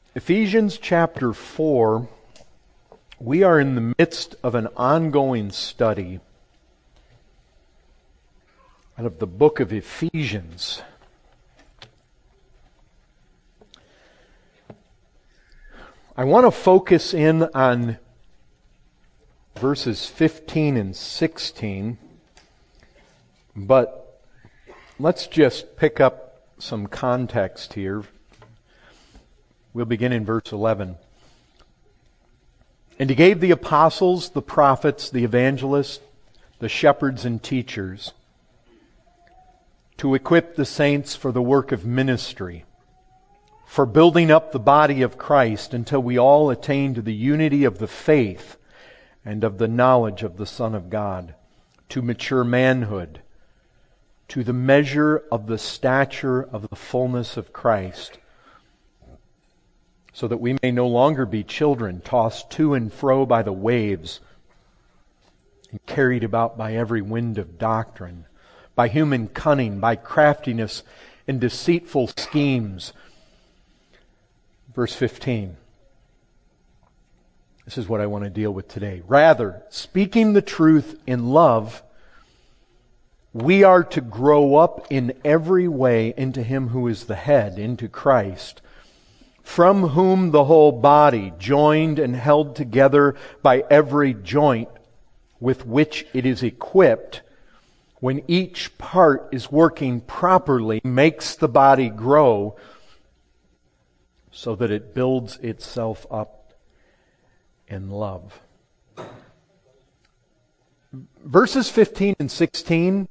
Ephesians chapter 4, we are in the midst of an ongoing study out of the book of Ephesians. I want to focus in on verses 15 and 16, but let's just pick up some context here. We'll begin in verse 11. And he gave the apostles, the prophets, the evangelists, the shepherds and teachers to equip the saints for the work of ministry, for building up the body of Christ until we all attain to the unity of the faith and of the knowledge of the Son of God, to mature manhood, to the measure of the stature of the fullness of Christ, so that we may no longer be children, tossed to and fro by the waves, and carried about by every wind of doctrine, by human cunning, by craftiness and deceitful schemes. Verse 15. This is what I want to deal with today. Rather, speaking the truth in love, we are to grow up in every way into Him who is the head, into Christ, from whom the whole body, joined and held together by every joint with which it is equipped, when each part is working properly, makes the body grow so that it builds itself up in love. Verses 15 and 16,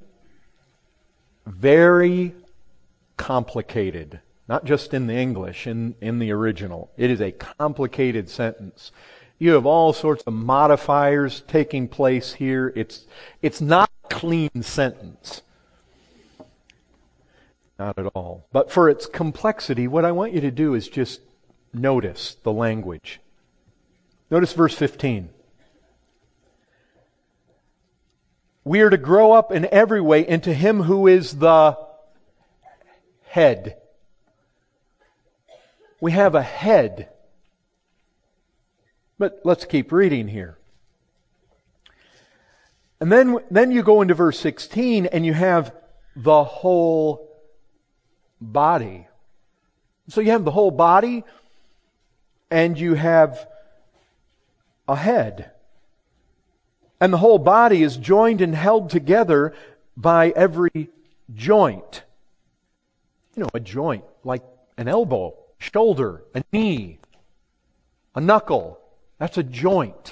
very complicated. Not just in the English, in the original. It is a complicated sentence. You have all sorts of modifiers taking place here. It's not a clean sentence. Not at all. But for its complexity, what I want you to do is just notice the language. Notice verse 15. We are to grow up in every way into Him who is the head. We have a head. But let's keep reading here. And then you go into verse 16 and you have the whole body. So you have the whole body and you have a head. And the whole body is joined and held together by every joint. You know, a joint like an elbow, shoulder, a knee, a knuckle. That's a joint.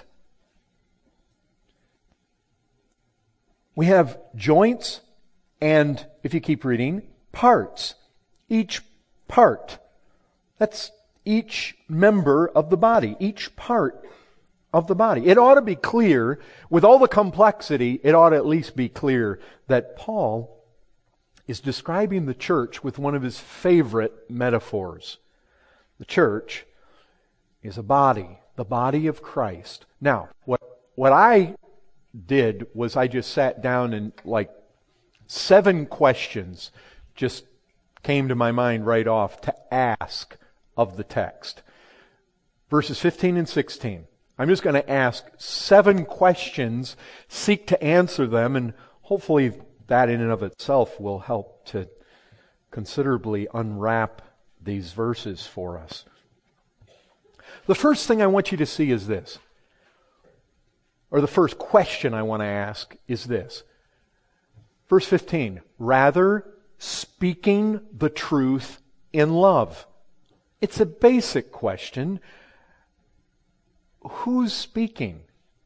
We have joints and, if you keep reading, parts. Each part. That's each member of the body. Each part of the body. It ought to be clear, with all the complexity, it ought to at least be clear that Paul is describing the church with one of his favorite metaphors. The church is a body, the body of Christ. Now, what I did was I just sat down and 7 questions just came to my mind right off to ask of the text. Verses 15 and 16. I'm just going to ask 7 questions, seek to answer them, and hopefully that in and of itself will help to considerably unwrap these verses for us. The first thing I want you to see is this, or the first question I want to ask is this. Verse 15, rather speaking the truth in love. It's a basic question. Who's speaking?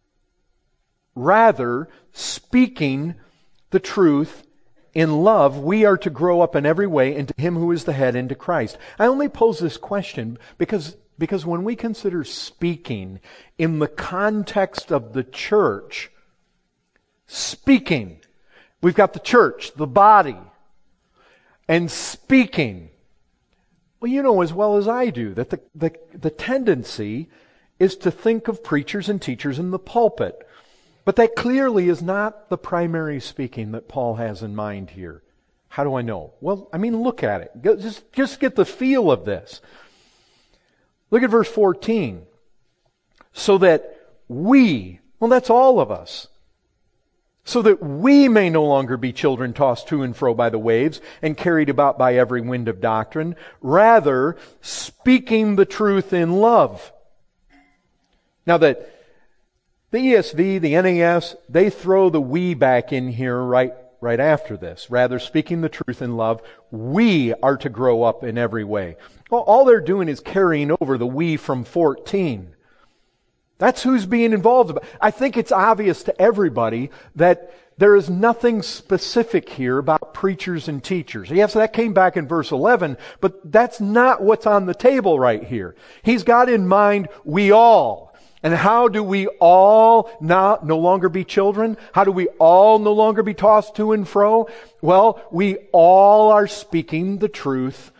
Rather speaking the truth in love, we are to grow up in every way into Him who is the head, into Christ. I only pose this question because when we consider speaking in the context of the church, speaking, we've got the church, the body, and speaking. Well, you know as well as I do that the tendency is to think of preachers and teachers in the pulpit. But that clearly is not the primary speaking that Paul has in mind here. How do I know? Well, look at it. Just get the feel of this. Look at verse 14. So that we, well, that's all of us, so that we may no longer be children tossed to and fro by the waves and carried about by every wind of doctrine, rather speaking the truth in love. Now that the ESV, the NAS, they throw the we back in here right after this. Rather speaking the truth in love, we are to grow up in every way. Well, all they're doing is carrying over the we from 14. That's who's being involved. I think it's obvious to everybody that there is nothing specific here about preachers and teachers. Yes, that came back in verse 11, but that's not what's on the table right here. He's got in mind we all. And how do we all no longer be children? How do we all no longer be tossed to and fro? Well, we all are speaking the truth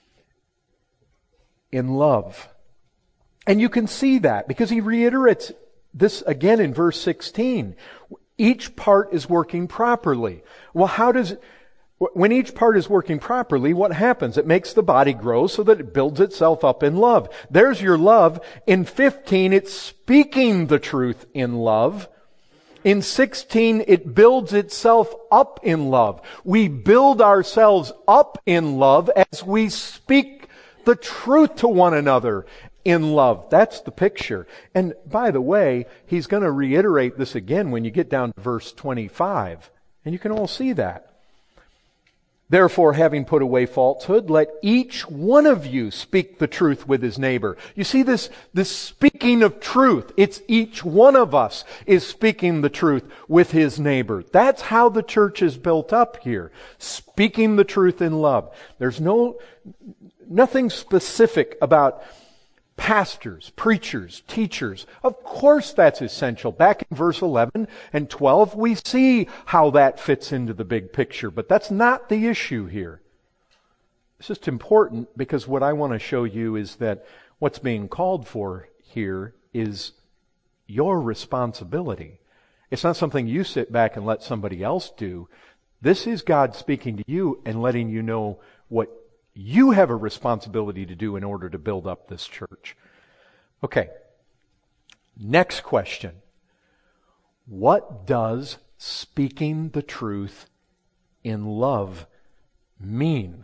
in love. And you can see that because he reiterates this again in verse 16. Each part is working properly. Well, when each part is working properly, what happens? It makes the body grow so that it builds itself up in love. There's your love. In 15, it's speaking the truth in love. In 16, it builds itself up in love. We build ourselves up in love as we speak the truth to one another in love. That's the picture. And by the way, he's going to reiterate this again when you get down to verse 25. And you can all see that. Therefore, having put away falsehood, let each one of you speak the truth with his neighbor. You see this speaking of truth. It's each one of us is speaking the truth with his neighbor. That's how the church is built up here. Speaking the truth in love. There's nothing specific about pastors, preachers, teachers. Of course that's essential. Back in verse 11 and 12, we see how that fits into the big picture. But that's not the issue here. It's just important because what I want to show you is that what's being called for here is your responsibility. It's not something you sit back and let somebody else do. This is God speaking to you and letting you know what you have a responsibility to do in order to build up this church. Okay. Next question. What does speaking the truth in love mean?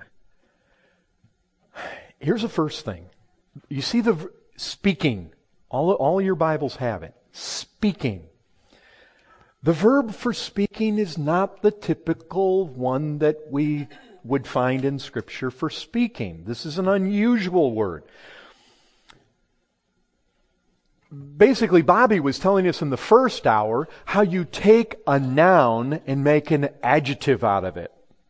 Here's the first thing. You see the speaking. All your Bibles have it. Speaking. The verb for speaking is not the typical one that we would find in Scripture for speaking. This is an unusual word. Basically, Bobby was telling us in the first hour how you take a noun and make an adjective out of it.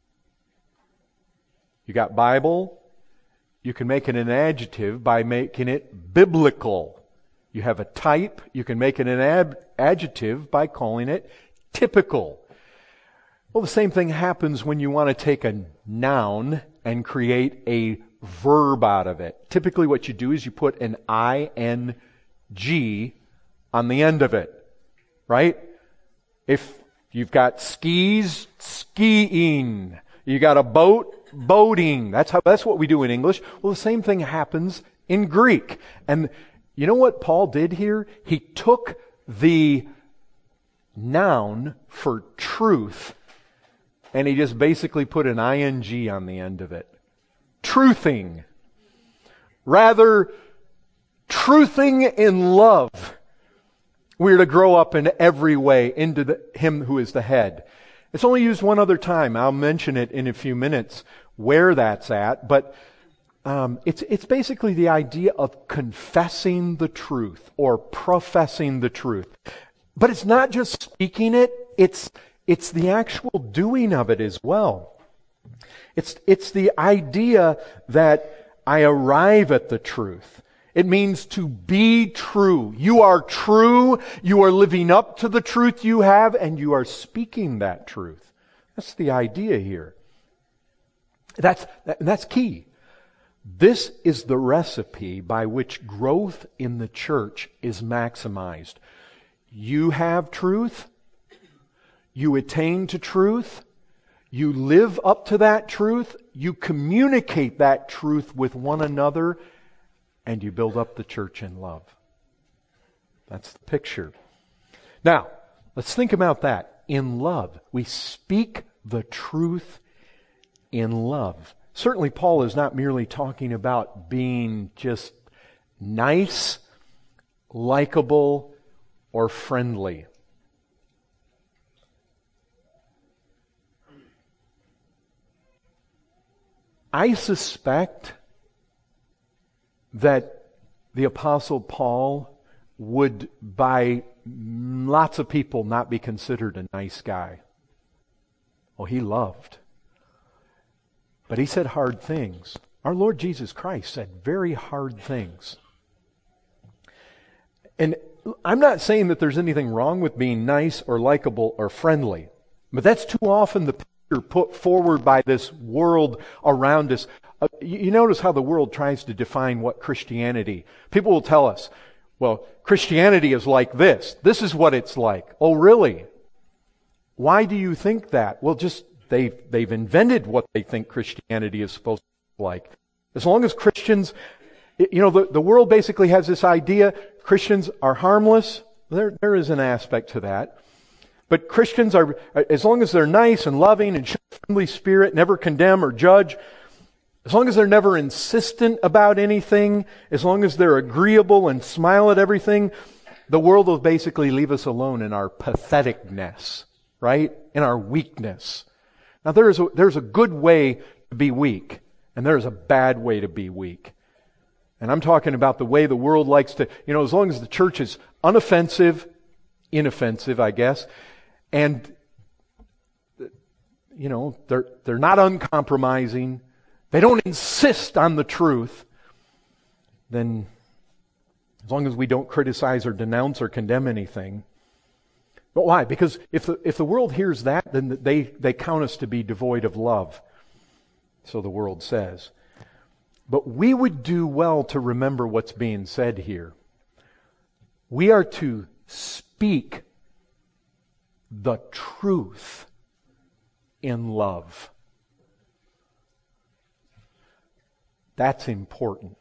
You got Bible, you can make it an adjective by making it biblical. You have a type, you can make it an adjective by calling it typical. Well, the same thing happens when you want to take a noun and create a verb out of it. Typically what you do is you put an ing on the end of it, right? If you've got skis, skiing. You got a boat, boating. That's what we do in English. Well, the same thing happens in Greek. And you know what Paul did here? He took the noun for truth and he just basically put an ing on the end of it. Truthing. Rather, truthing in love. We're to grow up in every way into Him who is the head. It's only used one other time. I'll mention it in a few minutes where that's at. But it's basically the idea of confessing the truth or professing the truth. But it's not just speaking it. It's the actual doing of it as well. It's the idea that I arrive at the truth. It means to be true. You are true. You are living up to the truth you have, and you are speaking that truth. That's the idea here. That's key. This is the recipe by which growth in the church is maximized. You have truth. You attain to truth. You live up to that truth. You communicate that truth with one another. and you build up the church in love. That's the picture. Now, let's think about that. In love. We speak the truth in love. Certainly Paul is not merely talking about being just nice, likable, or friendly. I suspect that the Apostle Paul would, by lots of people, not be considered a nice guy. Well, he loved. But he said hard things. Our Lord Jesus Christ said very hard things. And I'm not saying that there's anything wrong with being nice or likable or friendly. But that's too often the picture put forward by this world around us. You notice how the world tries to define what Christianity. People will tell us, well, Christianity is like this. This is what it's like. Oh, really? Why do you think that? Well, just they've invented what they think Christianity is supposed to be like. As long as Christians, the world basically has this idea Christians are harmless. There is an aspect to that. But Christians are, as long as they're nice and loving and show a friendly spirit, never condemn or judge, as long as they're never insistent about anything, as long as they're agreeable and smile at everything, the world will basically leave us alone in our patheticness, right? In our weakness. Now there's a good way to be weak, and there's a bad way to be weak. And I'm talking about the way the world likes to, as long as the church is inoffensive, I guess, and, they're not uncompromising, they don't insist on the truth, then as long as we don't criticize or denounce or condemn anything. But why? Because if the world hears that, then they count us to be devoid of love. So the world says. But we would do well to remember what's being said here. We are to speak the truth in love. That's important.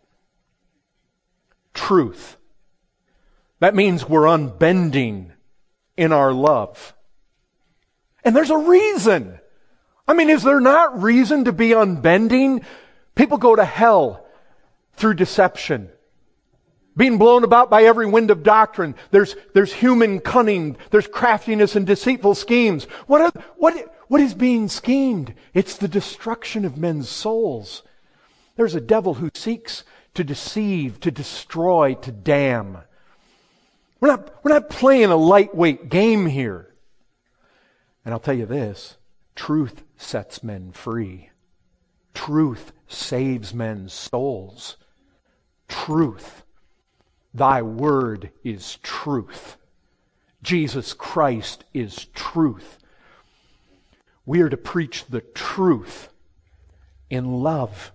Truth. That means we're unbending in our love. And there's a reason. Is there not reason to be unbending? People go to hell through deception. Being blown about by every wind of doctrine. There's human cunning. There's craftiness and deceitful schemes. What is being schemed? It's the destruction of men's souls. There's a devil who seeks to deceive, to destroy, to damn. We're not playing a lightweight game here. And I'll tell you this, truth sets men free. Truth saves men's souls. Truth. Thy word is truth. Jesus Christ is truth. We are to preach the truth in love.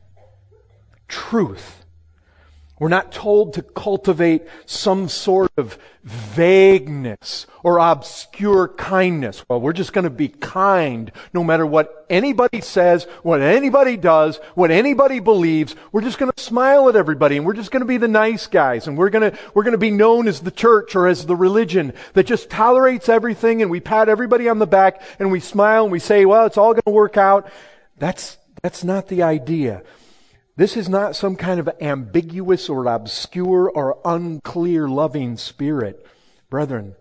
Truth. We're not told to cultivate some sort of vagueness or obscure kindness. Well, we're just going to be kind no matter what anybody says, what anybody does, what anybody believes. We're just going to smile at everybody, and we're just going to be the nice guys, and we're going to be known as the church or as the religion that just tolerates everything, and we pat everybody on the back and we smile and we say, well, it's all going to work out. That's not the idea. This is not some kind of ambiguous or obscure or unclear loving spirit. Brethren,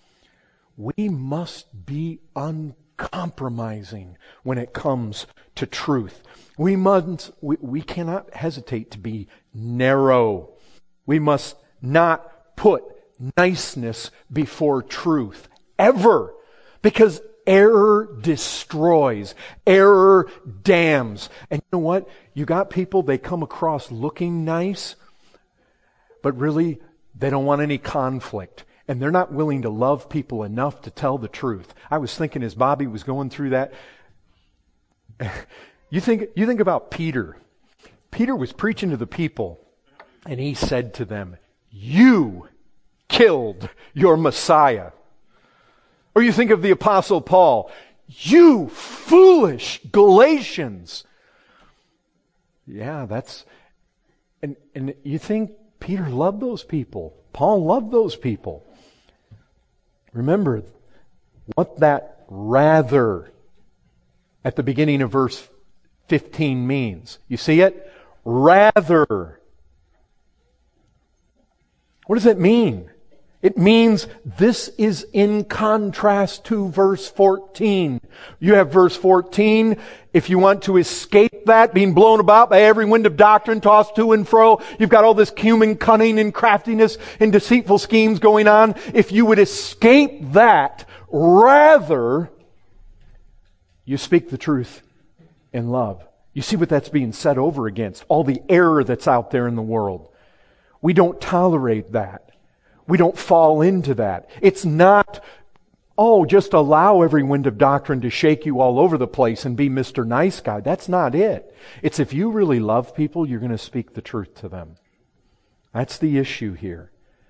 we must be uncompromising when it comes to truth. We cannot hesitate to be narrow. We must not put niceness before truth, ever, because error destroys. Error damns. And you know what? You got people, they come across looking nice, but really they don't want any conflict. And they're not willing to love people enough to tell the truth. I was thinking as Bobby was going through that, you think about Peter. Peter was preaching to the people, and he said to them, "You killed your Messiah." Or you think of the Apostle Paul, "You foolish Galatians." Yeah, and you think Peter loved those people. Paul loved those people. Remember what that rather at the beginning of verse 15 means. You see it? Rather. What does it mean? It means this is in contrast to verse 14. You have verse 14. If you want to escape that, being blown about by every wind of doctrine, tossed to and fro, you've got all this human cunning and craftiness and deceitful schemes going on. If you would escape that, rather, you speak the truth in love. You see what that's being set over against? All the error that's out there in the world. We don't tolerate that. We don't fall into that. It's not, just allow every wind of doctrine to shake you all over the place and be Mr. Nice Guy. That's not it. It's if you really love people, you're going to speak the truth to them. That's the issue here.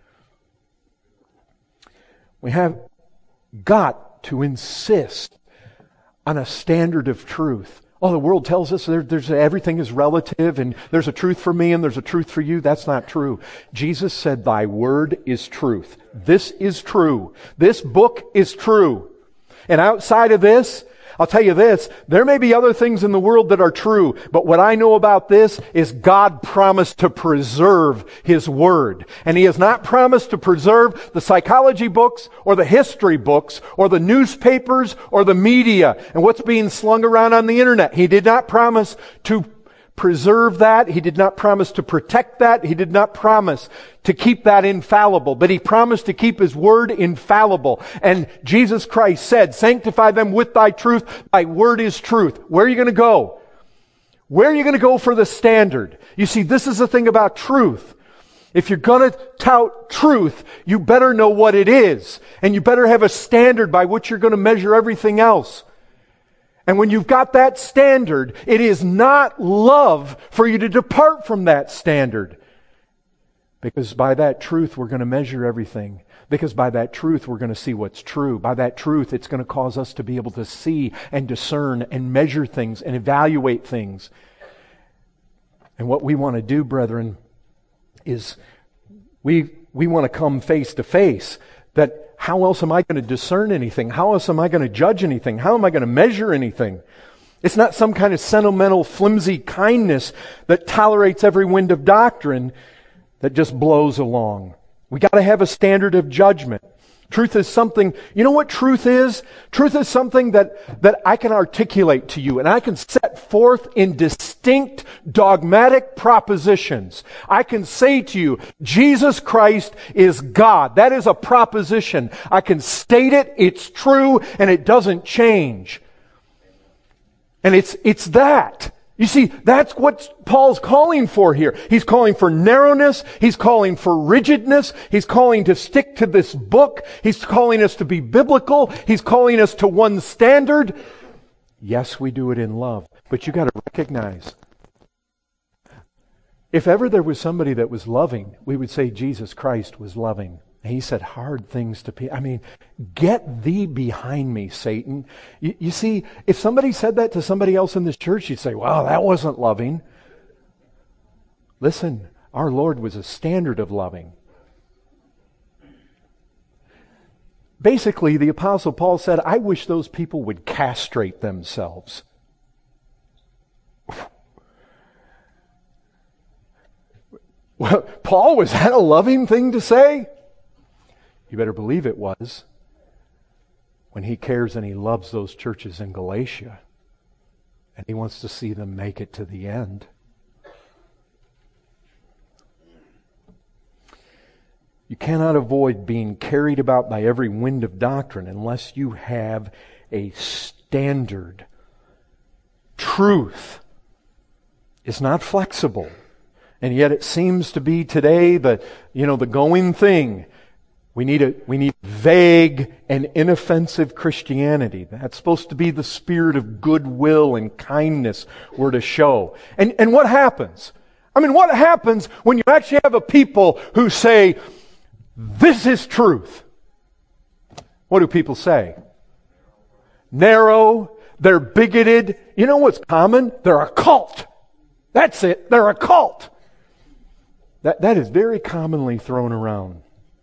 We have got to insist on a standard of truth. Oh, the world tells us there's everything is relative and there's a truth for me and there's a truth for you. That's not true. Jesus said, thy word is truth. This is true. This book is true. And outside of this, I'll tell you this, there may be other things in the world that are true, but what I know about this is God promised to preserve His Word. And He has not promised to preserve the psychology books or the history books or the newspapers or the media and what's being slung around on the internet. He did not promise to preserve that. He did not promise to protect that. He did not promise to keep that infallible, but He promised to keep His Word infallible. And Jesus Christ said, sanctify them with thy truth. Thy word is truth. Where are you going to go? Where are you going to go for the standard? You see, this is the thing about truth. If you're going to tout truth, you better know what it is. And you better have a standard by which you're going to measure everything else. And when you've got that standard, it is not love for you to depart from that standard. Because by that truth, we're going to measure everything. Because by that truth, we're going to see what's true. By that truth, it's going to cause us to be able to see and discern and measure things and evaluate things. And what we want to do, brethren, is we want to come face to face. That how else am I going to discern anything? How else am I going to judge anything? How am I going to measure anything? It's not some kind of sentimental, flimsy kindness that tolerates every wind of doctrine that just blows along. We got to have a standard of judgment. Truth is something, you know what truth is? Truth is something that I can articulate to you and I can set forth in distinct dogmatic propositions. I can say to you, Jesus Christ is God. That is a proposition. I can state it, it's true, and it doesn't change. And it's that. You see, that's what Paul's calling for here. He's calling for narrowness. He's calling for rigidness. He's calling to stick to this book. He's calling us to be biblical. He's calling us to one standard. Yes, we do it in love. But you got to recognize, if ever there was somebody that was loving, we would say Jesus Christ was loving. He said hard things to people. I mean, get thee behind me, Satan. You see, if somebody said that to somebody else in this church, you'd say, wow, that wasn't loving. Listen, our Lord was a standard of loving. Basically, the Apostle Paul said, I wish those people would castrate themselves. Well, Paul, was that a loving thing to say? You better believe it was, when he cares and he loves those churches in Galatia and he wants to see them make it to the end. You cannot avoid being carried about by every wind of doctrine unless you have a standard. Truth is not flexible, and yet it seems to be today the going thing. We need vague and inoffensive Christianity. That's supposed to be the spirit of goodwill and kindness we're to show. And what happens? I mean, what happens when you actually have a people who say, this is truth? What do people say? Narrow, they're bigoted. You know what's common? They're a cult. That's it. They're a cult. That is very commonly thrown around.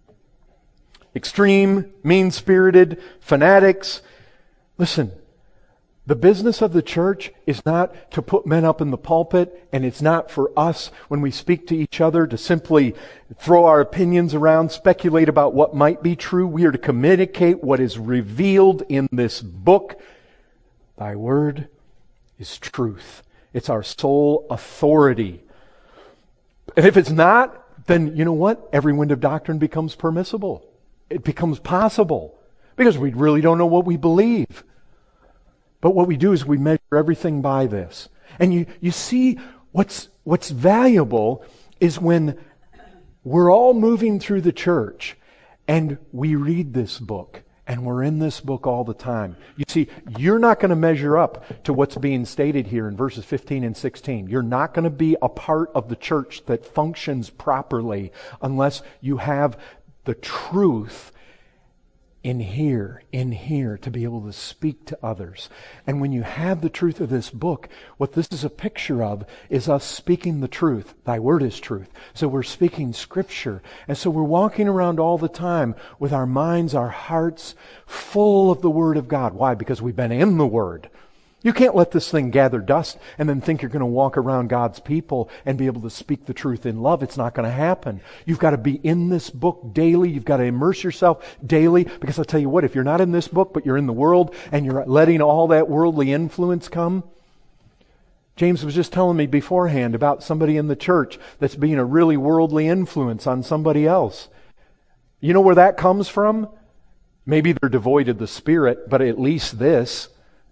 Extreme, mean-spirited, fanatics. Listen, the business of the church is not to put men up in the pulpit, and it's not for us, when we speak to each other, to simply throw our opinions around, speculate about what might be true. We are to communicate what is revealed in this book. Thy word is truth. It's our sole authority. And if it's not, then you know what? Every wind of doctrine becomes permissible. It becomes possible. Because we really don't know what we believe. But what we do is we measure everything by this. And you see what's valuable is when we're all moving through the church and we read this book and we're in this book all the time. You see, you're not going to measure up to what's being stated here in verses 15 and 16. You're not going to be a part of the church that functions properly unless you have the truth in here, to be able to speak to others. And when you have the truth of this book, what this is a picture of is us speaking the truth. Thy word is truth. So we're speaking Scripture. And so we're walking around all the time with our minds, our hearts full of the Word of God. Why? Because we've been in the Word. You can't let this thing gather dust and then think you're going to walk around God's people and be able to speak the truth in love. It's not going to happen. You've got to be in this book daily. You've got to immerse yourself daily. Because I'll tell you what, if you're not in this book, but you're in the world and you're letting all that worldly influence come. James was just telling me beforehand about somebody in the church that's being a really worldly influence on somebody else. You know where that comes from? Maybe they're devoid of the Spirit, but at least this.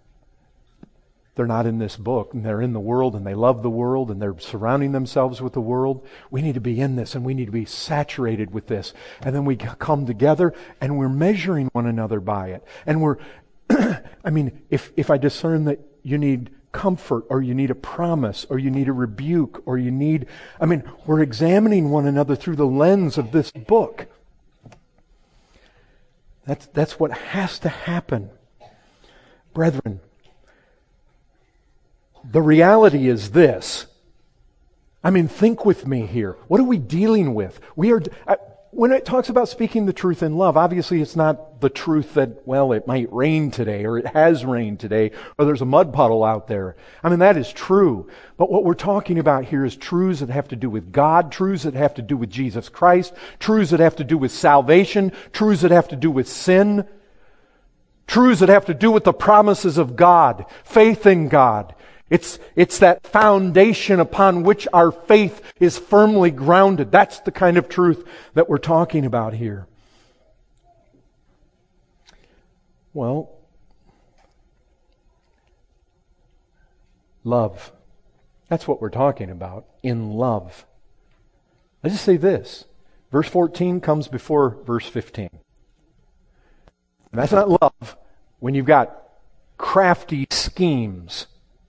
They're not in this book, and they're in the world, and they love the world, and they're surrounding themselves with the world. We need to be in this, and we need to be saturated with this. And then we come together, and we're measuring one another by it. And we're, if I discern that you need comfort, or you need a promise, or you need a rebuke, or you need, we're examining one another through the lens of this book. That's what has to happen. Brethren, the reality is this. Think with me here. What are we dealing with? When it talks about speaking the truth in love, obviously it's not the truth that, it might rain today, or it has rained today, or there's a mud puddle out there. That is true. But what we're talking about here is truths that have to do with God, truths that have to do with Jesus Christ, truths that have to do with salvation, truths that have to do with sin, truths that have to do with the promises of God, faith in God. It's that foundation upon which our faith is firmly grounded. That's the kind of truth that we're talking about here. Well, love. That's what we're talking about, in love. Let's just say this. Verse 14 comes before verse 15. And that's not love when you've got crafty schemes.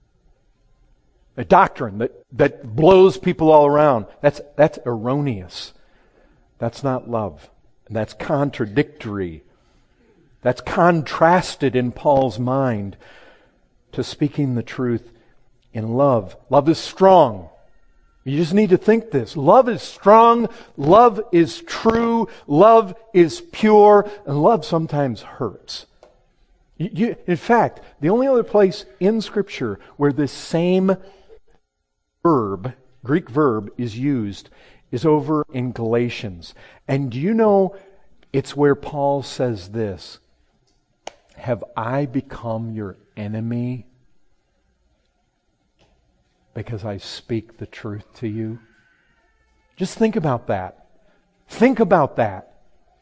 A doctrine that blows people all around. That's erroneous. That's not love. And that's contradictory. That's contrasted in Paul's mind to speaking the truth in love. Love is strong. You just need to think this. Love is strong. Love is true. Love is pure. And love sometimes hurts. In fact, the only other place in Scripture where this same Greek verb is used is over in Galatians. And do you know it's where Paul says this, have I become your enemy because I speak the truth to you? Just think about that. Think about that.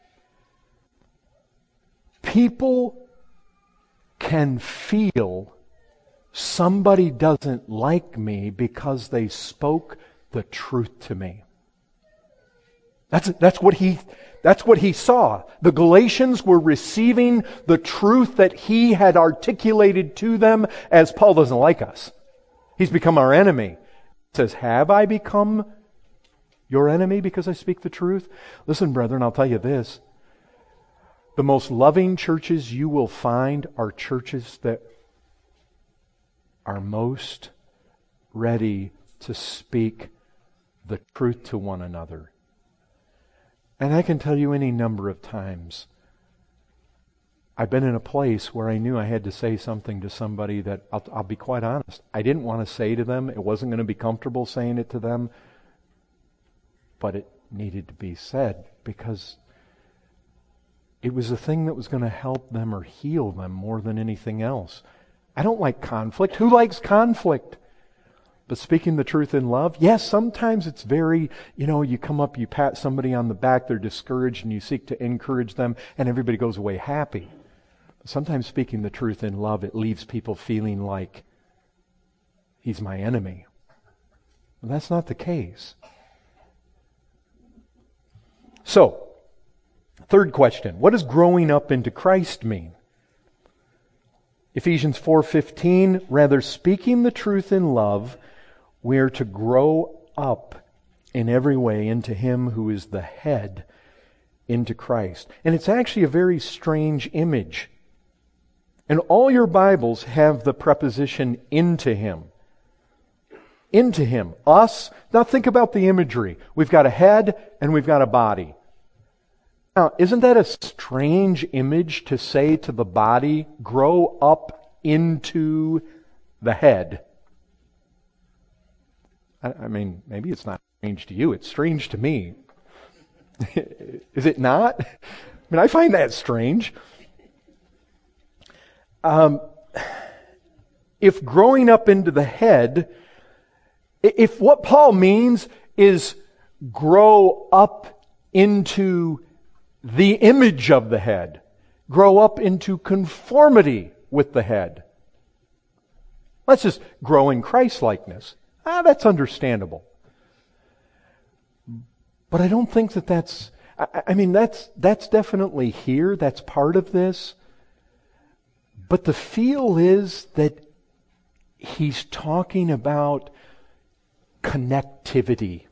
People can feel somebody doesn't like me because they spoke the truth to me. That's what he saw. The Galatians were receiving the truth that he had articulated to them as Paul doesn't like us. He's become our enemy. He says, have I become your enemy because I speak the truth? Listen, brethren, I'll tell you this. The most loving churches you will find are churches that are most ready to speak the truth to one another. And I can tell you any number of times I've been in a place where I knew I had to say something to somebody that, I'll be quite honest, I didn't want to say to them. It wasn't going to be comfortable saying it to them. But it needed to be said because it was a thing that was going to help them or heal them more than anything else. I don't like conflict. Who likes conflict? But speaking the truth in love, yes, sometimes it's very, you come up, you pat somebody on the back, they're discouraged, and you seek to encourage them, and everybody goes away happy. But sometimes speaking the truth in love, it leaves people feeling like he's my enemy. Well, that's not the case. So, third question, what does growing up into Christ mean? Ephesians 4:15, rather speaking the truth in love, we are to grow up in every way into Him who is the head, into Christ. And it's actually a very strange image. And all your Bibles have the preposition into Him. Into Him. Us. Now think about the imagery. We've got a head and we've got a body. Now, isn't that a strange image to say to the body, grow up into the head? I mean, maybe it's not strange to you. It's strange to me. Is it not? I mean, I find that strange. If growing up into the head, if what Paul means is grow up into the image of the head, grow up into conformity with the head. Let's just grow in Christ-likeness. That's understandable. But I don't think that's definitely here. That's part of this. But the feel is that he's talking about connectivity.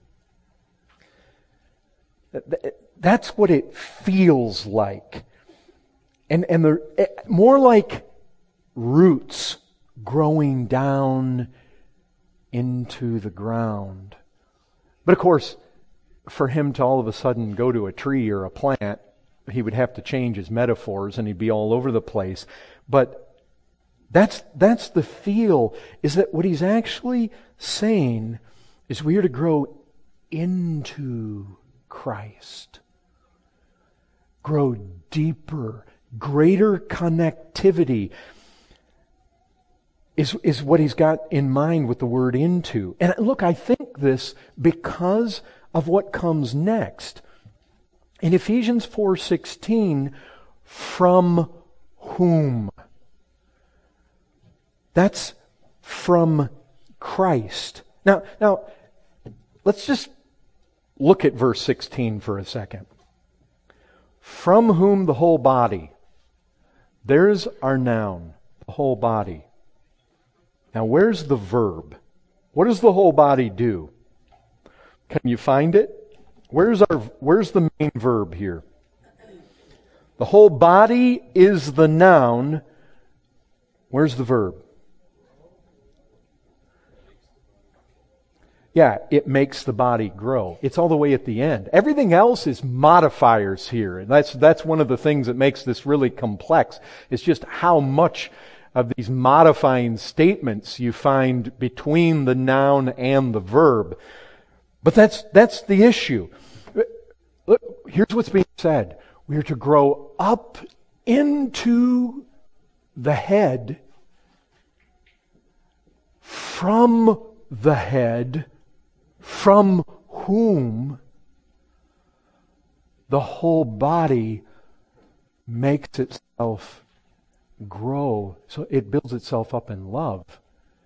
That's what it feels like. And they're more like roots growing down into the ground. But of course, for him to all of a sudden go to a tree or a plant, he would have to change his metaphors and he'd be all over the place. But that's the feel, is that what he's actually saying is we are to grow into Christ. Grow deeper, greater connectivity is what he's got in mind with the word into. And look, I think this because of what comes next. In Ephesians 4:16, from whom? That's from Christ. Now, let's just look at verse 16 for a second. From whom the whole body. There's our noun, the whole body. Now, where's the verb? What does the whole body do? Can you find it? Where's the main verb here? The whole body is the noun. Where's the verb? Yeah, it makes the body grow. It's all the way at the end. Everything else is modifiers here. And that's one of the things that makes this really complex. It's just how much of these modifying statements you find between the noun and the verb. But that's the issue. Look, here's what's being said. We are to grow up into the head, from the head, from whom the whole body makes itself grow. So it builds itself up in love.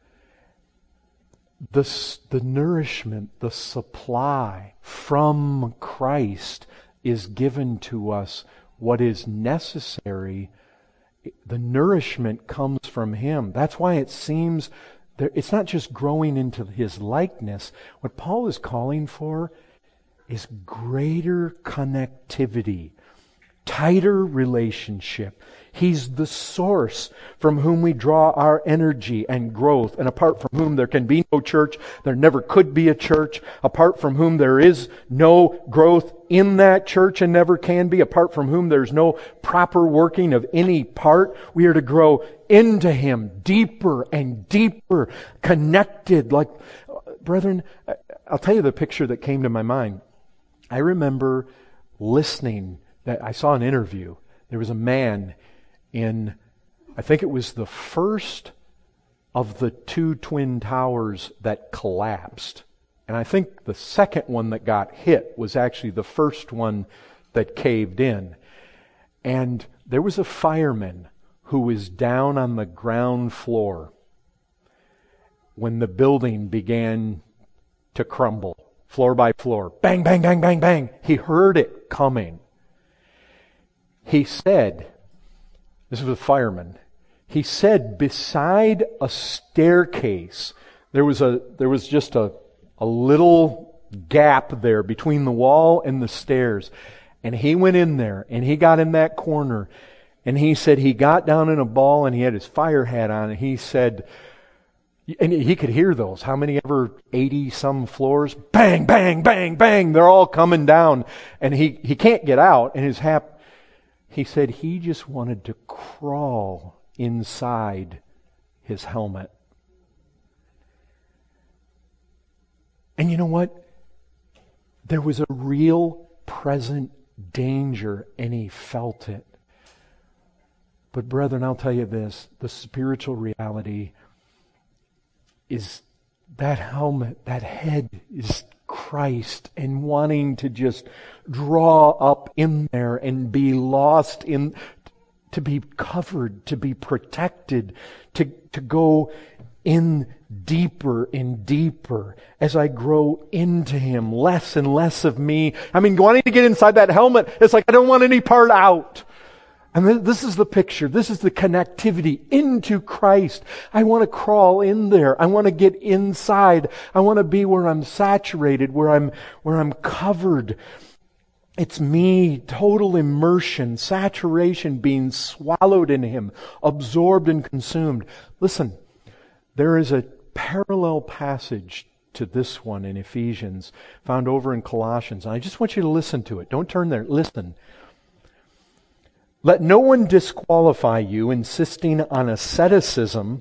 The nourishment, the supply from Christ is given to us what is necessary. The nourishment comes from Him. That's why it seems it's not just growing into His likeness. What Paul is calling for is greater connectivity. tighter relationship. He's the source from whom we draw our energy and growth, and apart from whom there can be no church, there never could be a church, apart from whom there is no growth in that church and never can be, apart from whom there's no proper working of any part. We are to grow into Him, deeper and deeper, connected. Like, brethren, I'll tell you the picture that came to my mind. I remember listening, that I saw an interview. There was a man in, I think it was the first of the 2 twin towers that collapsed. And I think the second one that got hit was actually the first one that caved in. And there was a fireman who was down on the ground floor when the building began to crumble, floor by floor. Bang, bang, bang, bang, bang. He heard it coming. He said, this was a fireman, he said beside a staircase, there was just a little gap there between the wall and the stairs. And he went in there and he got in that corner, and he said he got down in a ball and he had his fire hat on, and he said, and he could hear those, how many ever, 80 some floors, bang, bang, bang, bang, they're all coming down, and he can't get out, and he said he just wanted to crawl inside his helmet. And you know what? There was a real present danger, and he felt it. But brethren, I'll tell you this, the spiritual reality is that helmet, that head is Christ, and wanting to just draw up in there and be lost in, to be covered, to be protected, to go in deeper and deeper as I grow into Him, less and less of me. I mean, wanting to get inside that helmet, it's like I don't want any part out. And this is the picture. This is the connectivity into Christ. I want to crawl in there. I want to get inside. I want to be where I'm saturated, where I'm covered. It's me, total immersion, saturation, being swallowed in Him, absorbed and consumed. Listen, there is a parallel passage to this one in Ephesians, found over in Colossians. And I just want you to listen to it. Don't turn there. Listen. Let no one disqualify you, insisting on asceticism.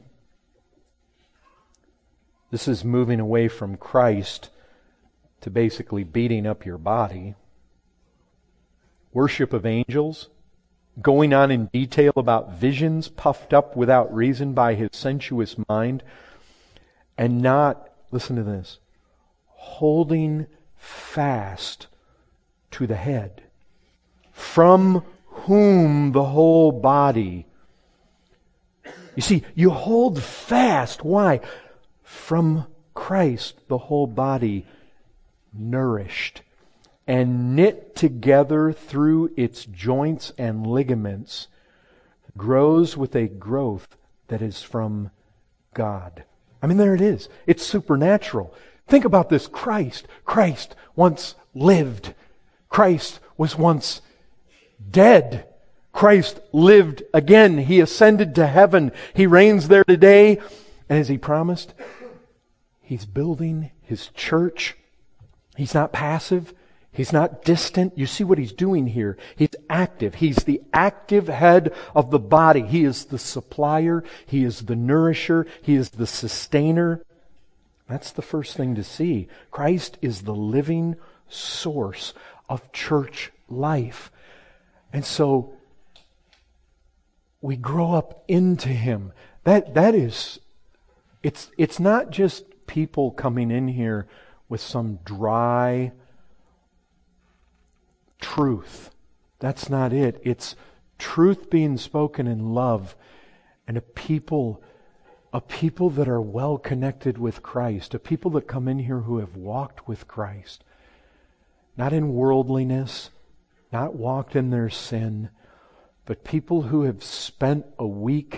This is moving away from Christ to basically beating up your body. Worship of angels, going on in detail about visions puffed up without reason by his sensuous mind, and not, listen to this, holding fast to the head, from whom the whole body. You see, you hold fast. Why? From Christ, the whole body, nourished and knit together through its joints and ligaments, grows with a growth that is from God. I mean, there it is. It's supernatural. Think about this. Christ once lived. Christ was once dead. Christ lived again. He ascended to heaven. He reigns there today. And as He promised, He's building His church. He's not passive. He's not distant. You see what He's doing here. He's active. He's the active head of the body. He is the supplier. He is the nourisher. He is the sustainer. That's the first thing to see. Christ is the living source of church life. And so we grow up into Him. That is, it's not just people coming in here with some dry truth. That's not it. It's truth being spoken in love, and a people that are well connected with Christ, a people that come in here who have walked with Christ, not in worldliness, not walked in their sin, but people who have spent a week.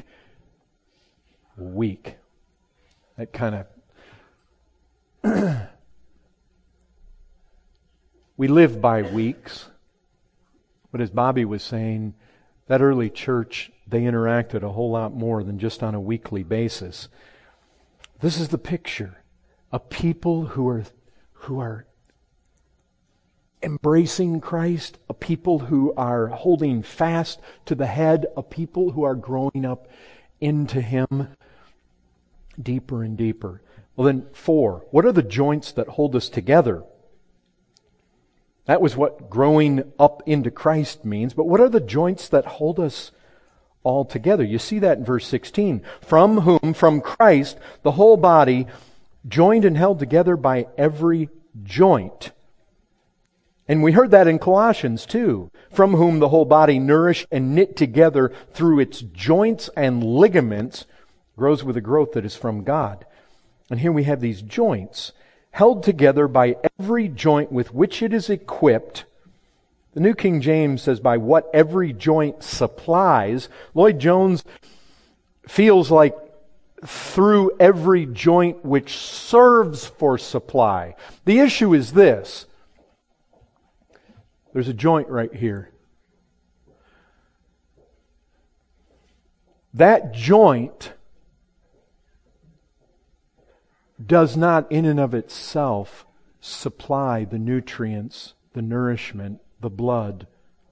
That kind of... We live by weeks. But as Bobby was saying, that early church, they interacted a whole lot more than just on a weekly basis. This is the picture. A people who are embracing Christ, a people who are holding fast to the head, a people who are growing up into Him deeper and deeper. Well then, 4. What are the joints that hold us together? That was what growing up into Christ means. But what are the joints that hold us all together? You see that in verse 16. From whom, from Christ, the whole body, joined and held together by every joint. And we heard that in Colossians too. From whom the whole body, nourished and knit together through its joints and ligaments, grows with a growth that is from God. And here we have these joints, held together by every joint with which it is equipped. The New King James says, by what every joint supplies. Lloyd-Jones feels like through every joint which serves for supply. The issue is this. There's a joint right here. That joint does not in and of itself supply the nutrients, the nourishment, the blood,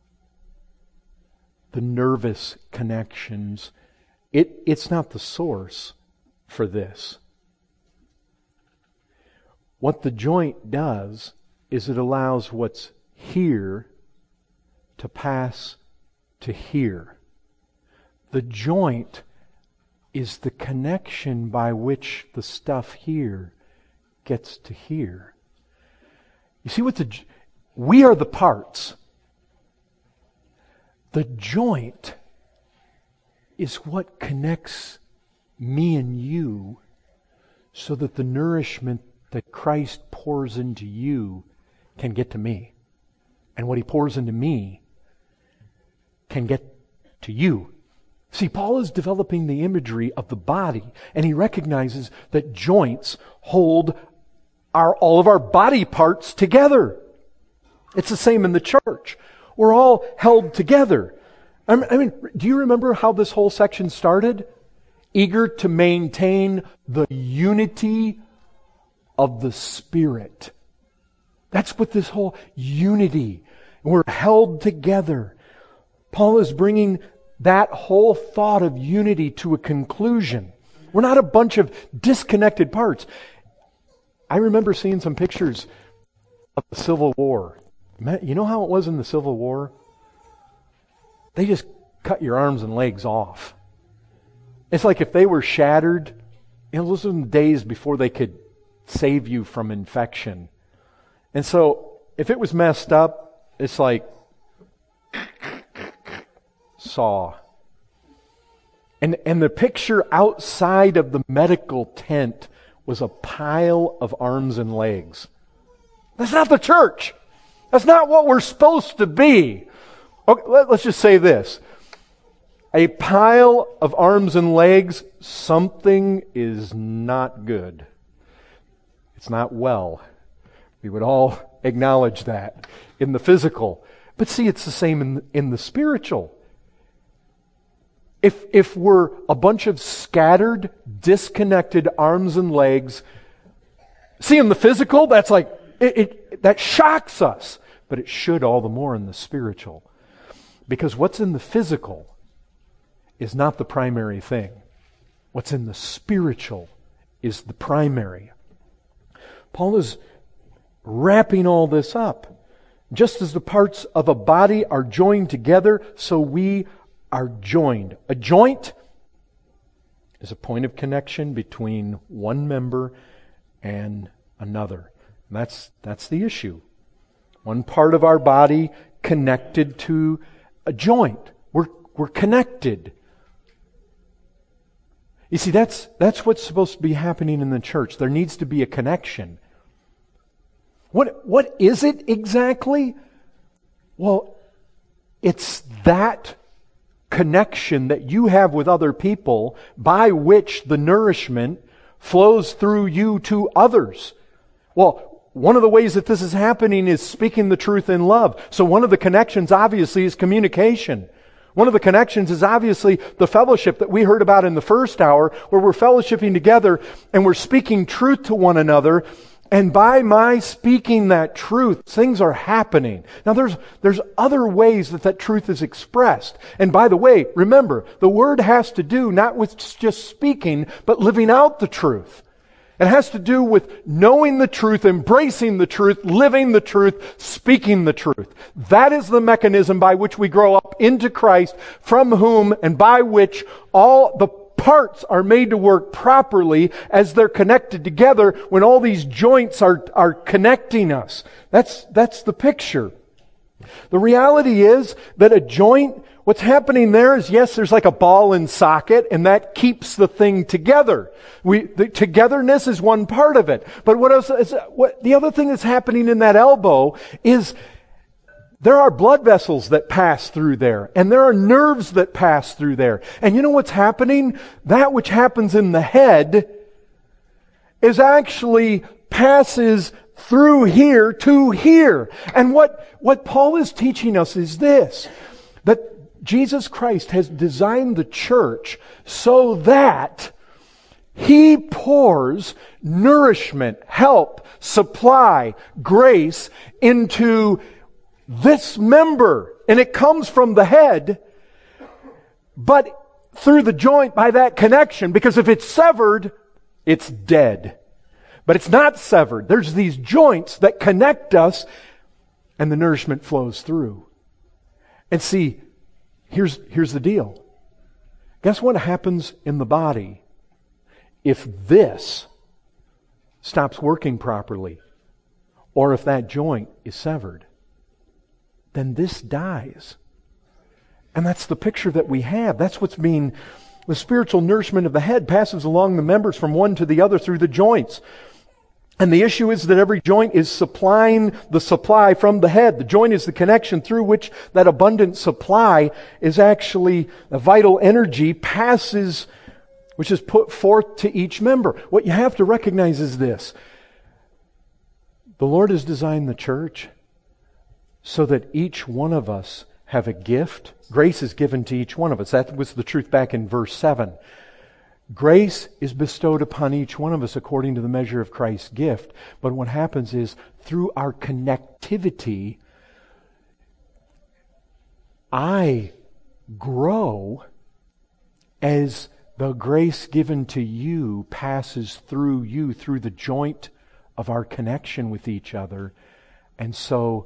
the nervous connections. It's not the source for this. What the joint does is it allows what's here to pass to here. The joint is the connection by which the stuff here gets to here. You see we are the parts. The joint is what connects me and you so that the nourishment that Christ pours into you can get to me. And what He pours into me can get to you. See, Paul is developing the imagery of the body, and he recognizes that joints hold all of our body parts together. It's the same in the church. We're all held together. I mean, do you remember how this whole section started? Eager to maintain the unity of the Spirit. That's what this whole unity. We're held together. Paul is bringing that whole thought of unity to a conclusion. We're not a bunch of disconnected parts. I remember seeing some pictures of the Civil War. You know how it was in the Civil War? They just cut your arms and legs off. It's like if they were shattered, those were the days before they could save you from infection. And so, if it was messed up, it's like saw. And the picture outside of the medical tent was a pile of arms and legs. That's not the church. That's not what we're supposed to be. Okay, let's just say this. A pile of arms and legs, something is not good. It's not well. We would all acknowledge that in the physical. But see, it's the same in the spiritual. If we're a bunch of scattered, disconnected arms and legs, see, in the physical, that's like, that shocks us. But it should all the more in the spiritual. Because what's in the physical is not the primary thing. What's in the spiritual is the primary. Paul is wrapping all this up. Just as the parts of a body are joined together, so we are joined. A joint is a point of connection between one member and another. And that's the issue. One part of our body connected to a joint. We're connected. You see, that's what's supposed to be happening in the church. There needs to be a connection. What is it exactly? Well, it's that connection that you have with other people by which the nourishment flows through you to others. Well, one of the ways that this is happening is speaking the truth in love. So one of the connections, obviously, is communication. One of the connections is obviously the fellowship that we heard about in the first hour, where we're fellowshipping together and we're speaking truth to one another. And by my speaking that truth, things are happening. Now there's other ways that truth is expressed. And by the way, remember, the Word has to do not with just speaking, but living out the truth. It has to do with knowing the truth, embracing the truth, living the truth, speaking the truth. That is the mechanism by which we grow up into Christ, from whom and by which all the parts are made to work properly as they're connected together when all these joints are connecting us. That's the picture. The reality is that a joint, what's happening there is, yes, there's like a ball and socket, and that keeps the thing together. The togetherness is one part of it. But the other thing that's happening in that elbow is there are blood vessels that pass through there, and there are nerves that pass through there. And you know what's happening? That which happens in the head is actually passes through here to here. And what Paul is teaching us is this, that Jesus Christ has designed the church so that He pours nourishment, help, supply, grace into this member. And it comes from the head, but through the joint by that connection. Because if it's severed, it's dead. But it's not severed. There's these joints that connect us, and the nourishment flows through. And see, here's the deal. Guess what happens in the body if this stops working properly, or if that joint is severed? Then this dies. And that's the picture that we have. That's what's being, the spiritual nourishment of the head passes along the members from one to the other through the joints. And the issue is that every joint is supplying the supply from the head. The joint is the connection through which that abundant supply is actually a vital energy passes, which is put forth to each member. What you have to recognize is this. The Lord has designed the church so that each one of us have a gift. Grace is given to each one of us. That was the truth back in verse 7. Grace is bestowed upon each one of us according to the measure of Christ's gift. But what happens is, through our connectivity, I grow as the grace given to you passes through you, through the joint of our connection with each other. And so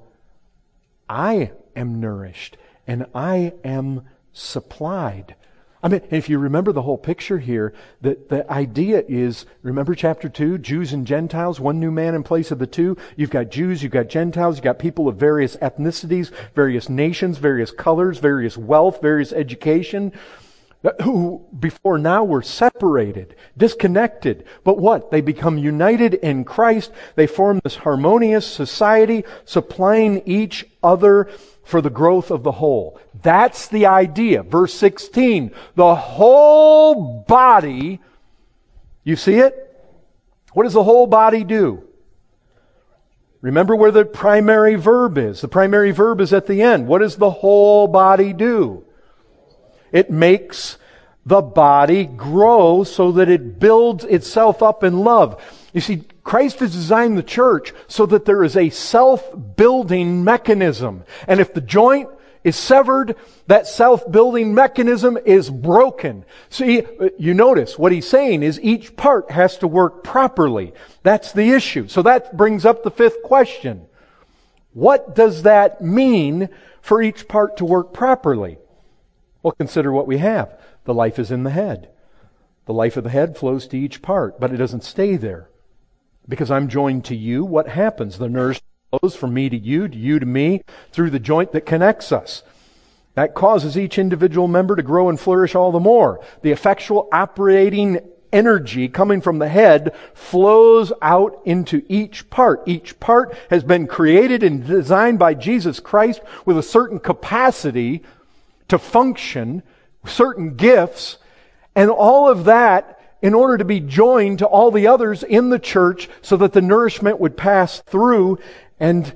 I am nourished and I am supplied. I mean, if you remember the whole picture here, the idea is, remember chapter 2, Jews and Gentiles, one new man in place of the two. You've got Jews, you've got Gentiles, you've got people of various ethnicities, various nations, various colors, various wealth, various education, who before now were separated, disconnected. But what? They become united in Christ. They form this harmonious society, supplying each other for the growth of the whole. That's the idea. Verse 16, the whole body, you see it? What does the whole body do? Remember where the primary verb is. The primary verb is at the end. What does the whole body do? It makes the body grow so that it builds itself up in love. You see, Christ has designed the church so that there is a self-building mechanism. And if the joint is severed, that self-building mechanism is broken. See, you notice what he's saying is each part has to work properly. That's the issue. So that brings up the fifth question. What does that mean for each part to work properly? Well, consider what we have. The life is in the head. The life of the head flows to each part, but it doesn't stay there. Because I'm joined to you, what happens? The nourishment flows from me to you to me, through the joint that connects us. That causes each individual member to grow and flourish all the more. The effectual operating energy coming from the head flows out into each part. Each part has been created and designed by Jesus Christ with a certain capacity to function, certain gifts, and all of that in order to be joined to all the others in the church so that the nourishment would pass through. And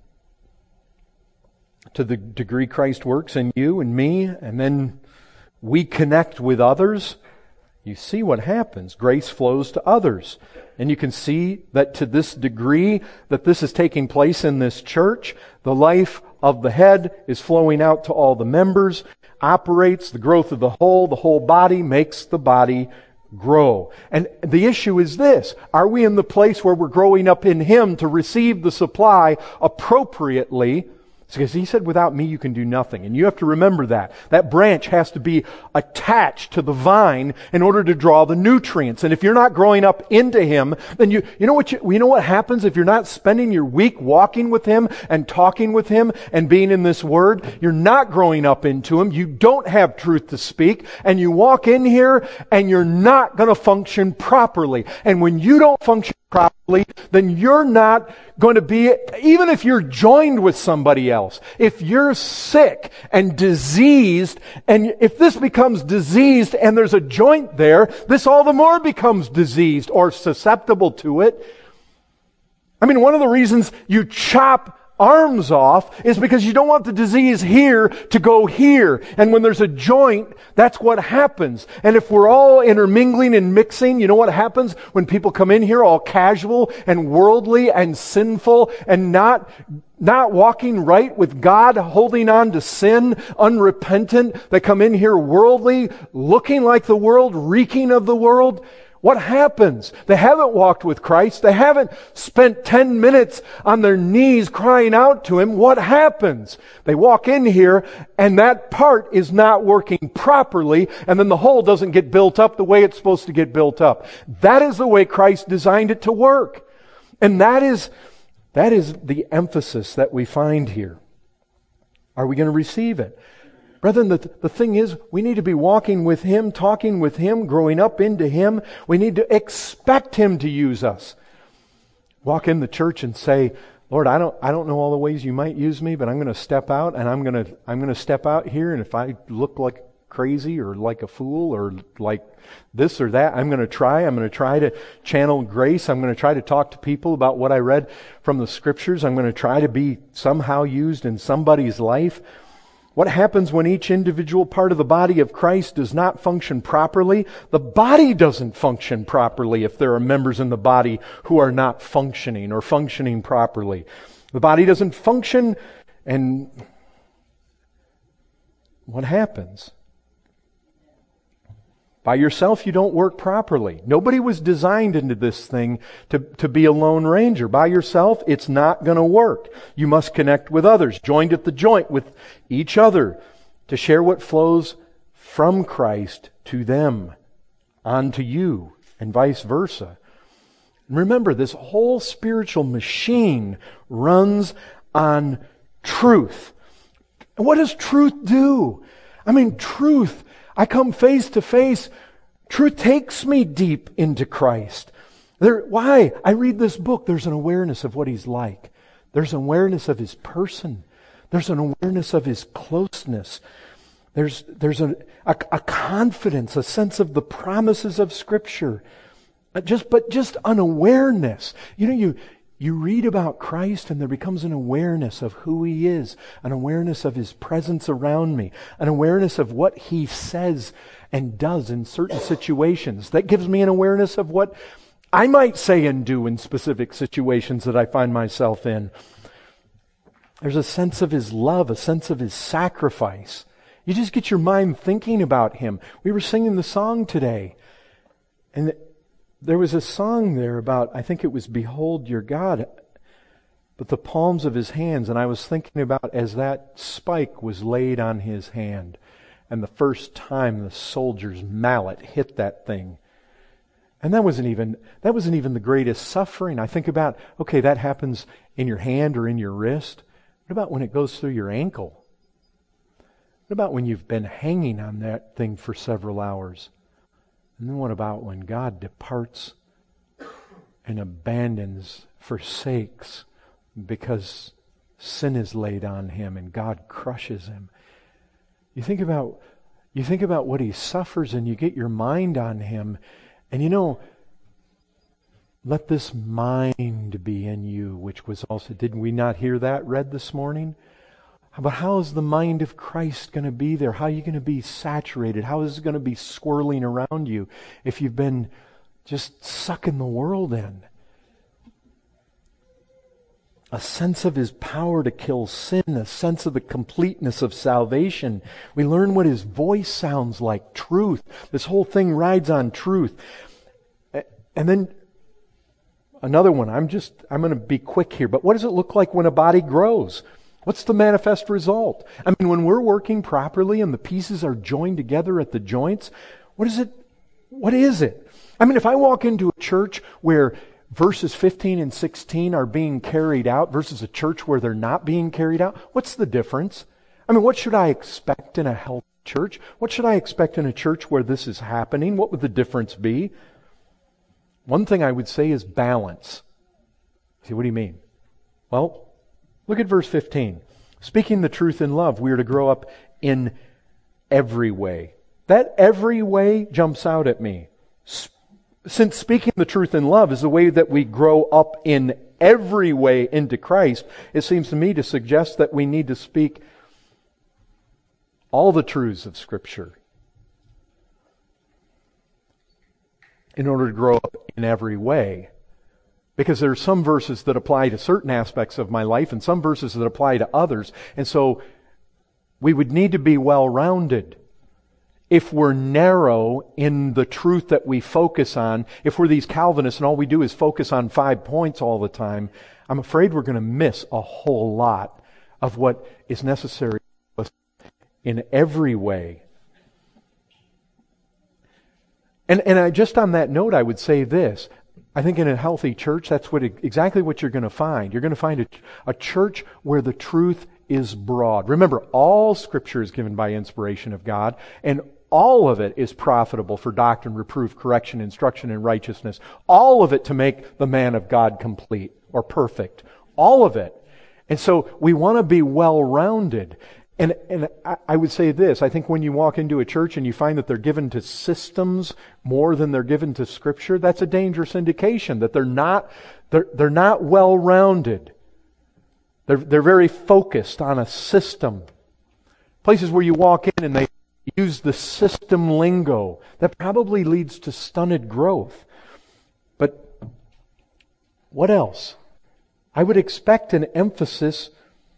to the degree Christ works in you and me, and then we connect with others, you see what happens. Grace flows to others. And you can see that to this degree that this is taking place in this church, the life of the head is flowing out to all the members, operates the growth of the whole body makes the body grow. And the issue is this: are we in the place where we're growing up in Him to receive the supply appropriately? Because He said, without me you can do nothing. And you have to remember that. That branch has to be attached to the vine in order to draw the nutrients. And if you're not growing up into Him, then you know what happens if you're not spending your week walking with Him and talking with Him and being in this Word? You're not growing up into Him. You don't have truth to speak. And you walk in here and you're not going to function properly. And when you don't function properly, then you're not going to be, even if you're joined with somebody else, if you're sick and diseased, and if this becomes diseased and there's a joint there, this all the more becomes diseased or susceptible to it. I mean, one of the reasons you chop arms off is because you don't want the disease here to go here. And when there's a joint, that's what happens. And if we're all intermingling and mixing, you know what happens when people come in here all casual and worldly and sinful and not walking right with God, holding on to sin, unrepentant. They come in here worldly, looking like the world, reeking of the world. What happens? They haven't walked with Christ. They haven't spent 10 minutes on their knees crying out to Him. What happens? They walk in here and that part is not working properly, and then the whole doesn't get built up the way it's supposed to get built up. That is the way Christ designed it to work. And that is the emphasis that we find here. Are we going to receive it? Brethren, the thing is, we need to be walking with Him, talking with Him, growing up into Him. We need to expect Him to use us. Walk in the church and say, Lord, I don't know all the ways you might use me, but I'm going to step out, and I'm going to step out here, and if I look like crazy or like a fool or like this or that, I'm going to try to channel grace. I'm going to try to talk to people about what I read from the Scriptures. I'm going to try to be somehow used in somebody's life. What happens when each individual part of the body of Christ does not function properly? The body doesn't function properly if there are members in the body who are not functioning or functioning properly. The body doesn't function, and what happens? By yourself, you don't work properly. Nobody was designed into this thing to be a lone ranger. By yourself, it's not going to work. You must connect with others, joined at the joint with each other, to share what flows from Christ to them, onto you, and vice versa. Remember, this whole spiritual machine runs on truth. And what does truth do? I mean, truth, I come face to face. Truth takes me deep into Christ. Why? I read this book. There's an awareness of what He's like. There's an awareness of His person. There's an awareness of His closeness. There's a confidence, a sense of the promises of Scripture. Just an awareness. You read about Christ and there becomes an awareness of who He is, an awareness of His presence around me, an awareness of what He says and does in certain situations. That gives me an awareness of what I might say and do in specific situations that I find myself in. There's a sense of His love, a sense of His sacrifice. You just get your mind thinking about Him. We were singing the song today, and there was a song there about, I think it was Behold Your God, but the palms of His hands. And I was thinking about as that spike was laid on His hand, and the first time the soldier's mallet hit that thing. And that wasn't even the greatest suffering. I think about, okay, that happens in your hand or in your wrist. What about when it goes through your ankle? What about when you've been hanging on that thing for several hours? And then what about when God departs and abandons, forsakes, because sin is laid on Him and God crushes Him? You think about what He suffers, and you get your mind on Him, And let this mind be in you, which was also, did we not hear that read this morning? But how is the mind of Christ going to be there? How are you going to be saturated? How is it going to be swirling around you if you've been just sucking the world in? A sense of His power to kill sin, a sense of the completeness of salvation. We learn what His voice sounds like, truth. This whole thing rides on truth. And then another one, I'm going to be quick here, but what does it look like when a body grows? What's the manifest result? I mean, when we're working properly and the pieces are joined together at the joints, what is it? I mean, if I walk into a church where verses 15 and 16 are being carried out versus a church where they're not being carried out, what's the difference? I mean, what should I expect in a healthy church? What should I expect in a church where this is happening? What would the difference be? One thing I would say is balance. See, what do you mean? Well, look at verse 15. Speaking the truth in love, we are to grow up in every way. That every way jumps out at me. Since speaking the truth in love is the way that we grow up in every way into Christ, it seems to me to suggest that we need to speak all the truths of Scripture in order to grow up in every way. Because there are some verses that apply to certain aspects of my life and some verses that apply to others. And so we would need to be well-rounded. If we're narrow in the truth that we focus on, if we're these Calvinists and all we do is focus on 5 points all the time, I'm afraid we're going to miss a whole lot of what is necessary in every way. And I, just on that note, I would say this. I think in a healthy church, that's exactly what you're going to find. You're going to find a church where the truth is broad. Remember, all Scripture is given by inspiration of God, and all of it is profitable for doctrine, reproof, correction, instruction, and righteousness. All of it to make the man of God complete or perfect. All of it. And so we want to be well-rounded. And I would say this, I think when you walk into a church and you find that they're given to systems more than they're given to Scripture, that's a dangerous indication that they're not well-rounded. They're very focused on a system. Places where you walk in and they use the system lingo, that probably leads to stunted growth. But what else? I would expect an emphasis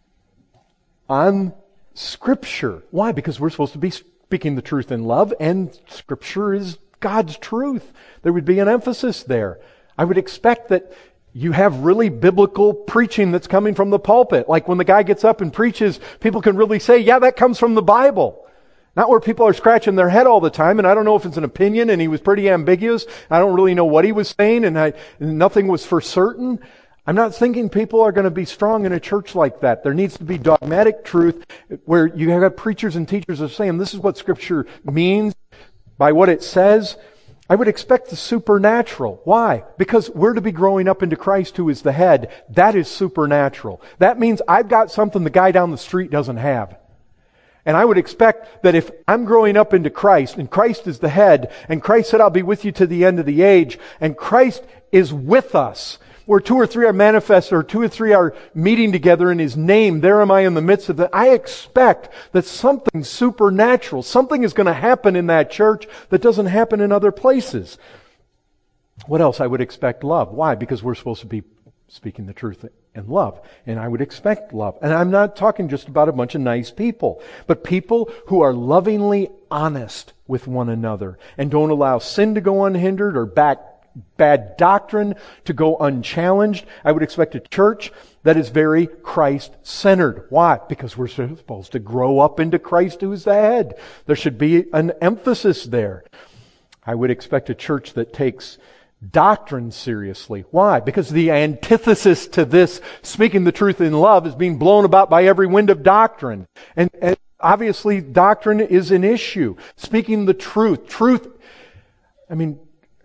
on Scripture. Why? Because we're supposed to be speaking the truth in love, and Scripture is God's truth. There would be an emphasis there. I would expect that you have really biblical preaching that's coming from the pulpit. Like when the guy gets up and preaches, people can really say, yeah, that comes from the Bible. Not where people are scratching their head all the time, and I don't know if it's an opinion, and he was pretty ambiguous. I don't really know what he was saying, and nothing was for certain. I'm not thinking people are going to be strong in a church like that. There needs to be dogmatic truth where you have preachers and teachers that are saying this is what Scripture means by what it says. I would expect the supernatural. Why? Because we're to be growing up into Christ who is the head. That is supernatural. That means I've got something the guy down the street doesn't have. And I would expect that if I'm growing up into Christ, and Christ is the head, and Christ said, I'll be with you to the end of the age, and Christ is with us, where 2 or 3 are manifest, or 2 or 3 are meeting together in His name, there am I in the midst of that. I expect that something supernatural, something is going to happen in that church that doesn't happen in other places. What else? I would expect love. Why? Because we're supposed to be speaking the truth in love. And I would expect love. And I'm not talking just about a bunch of nice people, but people who are lovingly honest with one another and don't allow sin to go unhindered or bad doctrine to go unchallenged. I would expect a church that is very Christ-centered. Why? Because we're supposed to grow up into Christ who is the head. There should be an emphasis there. I would expect a church that takes doctrine seriously. Why? Because the antithesis to this, speaking the truth in love, is being blown about by every wind of doctrine. And obviously doctrine is an issue. Speaking the truth. I mean,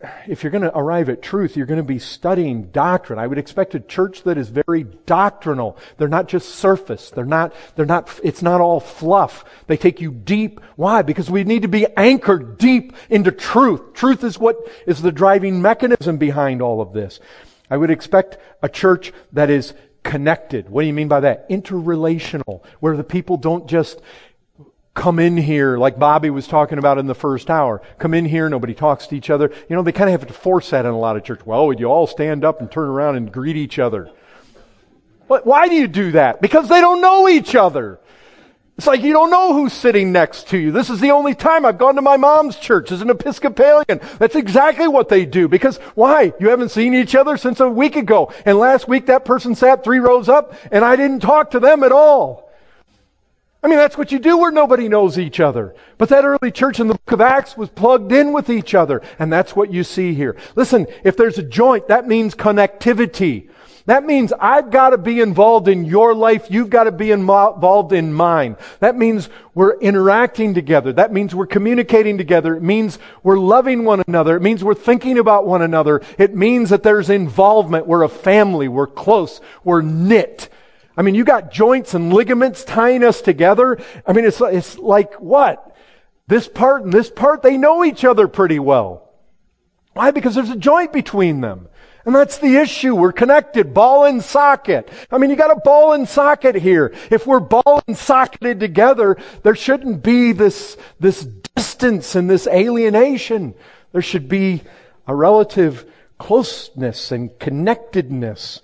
if you're going to arrive at truth, you're going to be studying doctrine. I would expect a church that is very doctrinal. They're not just surface. It's not all fluff. They take you deep. Why? Because we need to be anchored deep into truth. Truth is what is the driving mechanism behind all of this. I would expect a church that is connected. What do you mean by that? Interrelational, where the people don't just come in here like Bobby was talking about in the first hour. Come in here, nobody talks to each other. They kind of have to force that in a lot of church. Well, would you all stand up and turn around and greet each other? But why do you do that? Because they don't know each other. It's like you don't know who's sitting next to you. This is the only time I've gone to my mom's church as an Episcopalian. That's exactly what they do. Because why? You haven't seen each other since a week ago. And last week that person sat 3 rows up and I didn't talk to them at all. I mean, that's what you do where nobody knows each other. But that early church in the book of Acts was plugged in with each other. And that's what you see here. Listen, if there's a joint, that means connectivity. That means I've got to be involved in your life. You've got to be involved in mine. That means we're interacting together. That means we're communicating together. It means we're loving one another. It means we're thinking about one another. It means that there's involvement. We're a family. We're close. We're knit. I mean, you got joints and ligaments tying us together. I mean, it's like what? This part and this part, they know each other pretty well. Why? Because there's a joint between them. And that's the issue. We're connected. Ball and socket. I mean, you got a ball and socket here. If we're ball and socketed together, there shouldn't be this distance and this alienation. There should be a relative closeness and connectedness.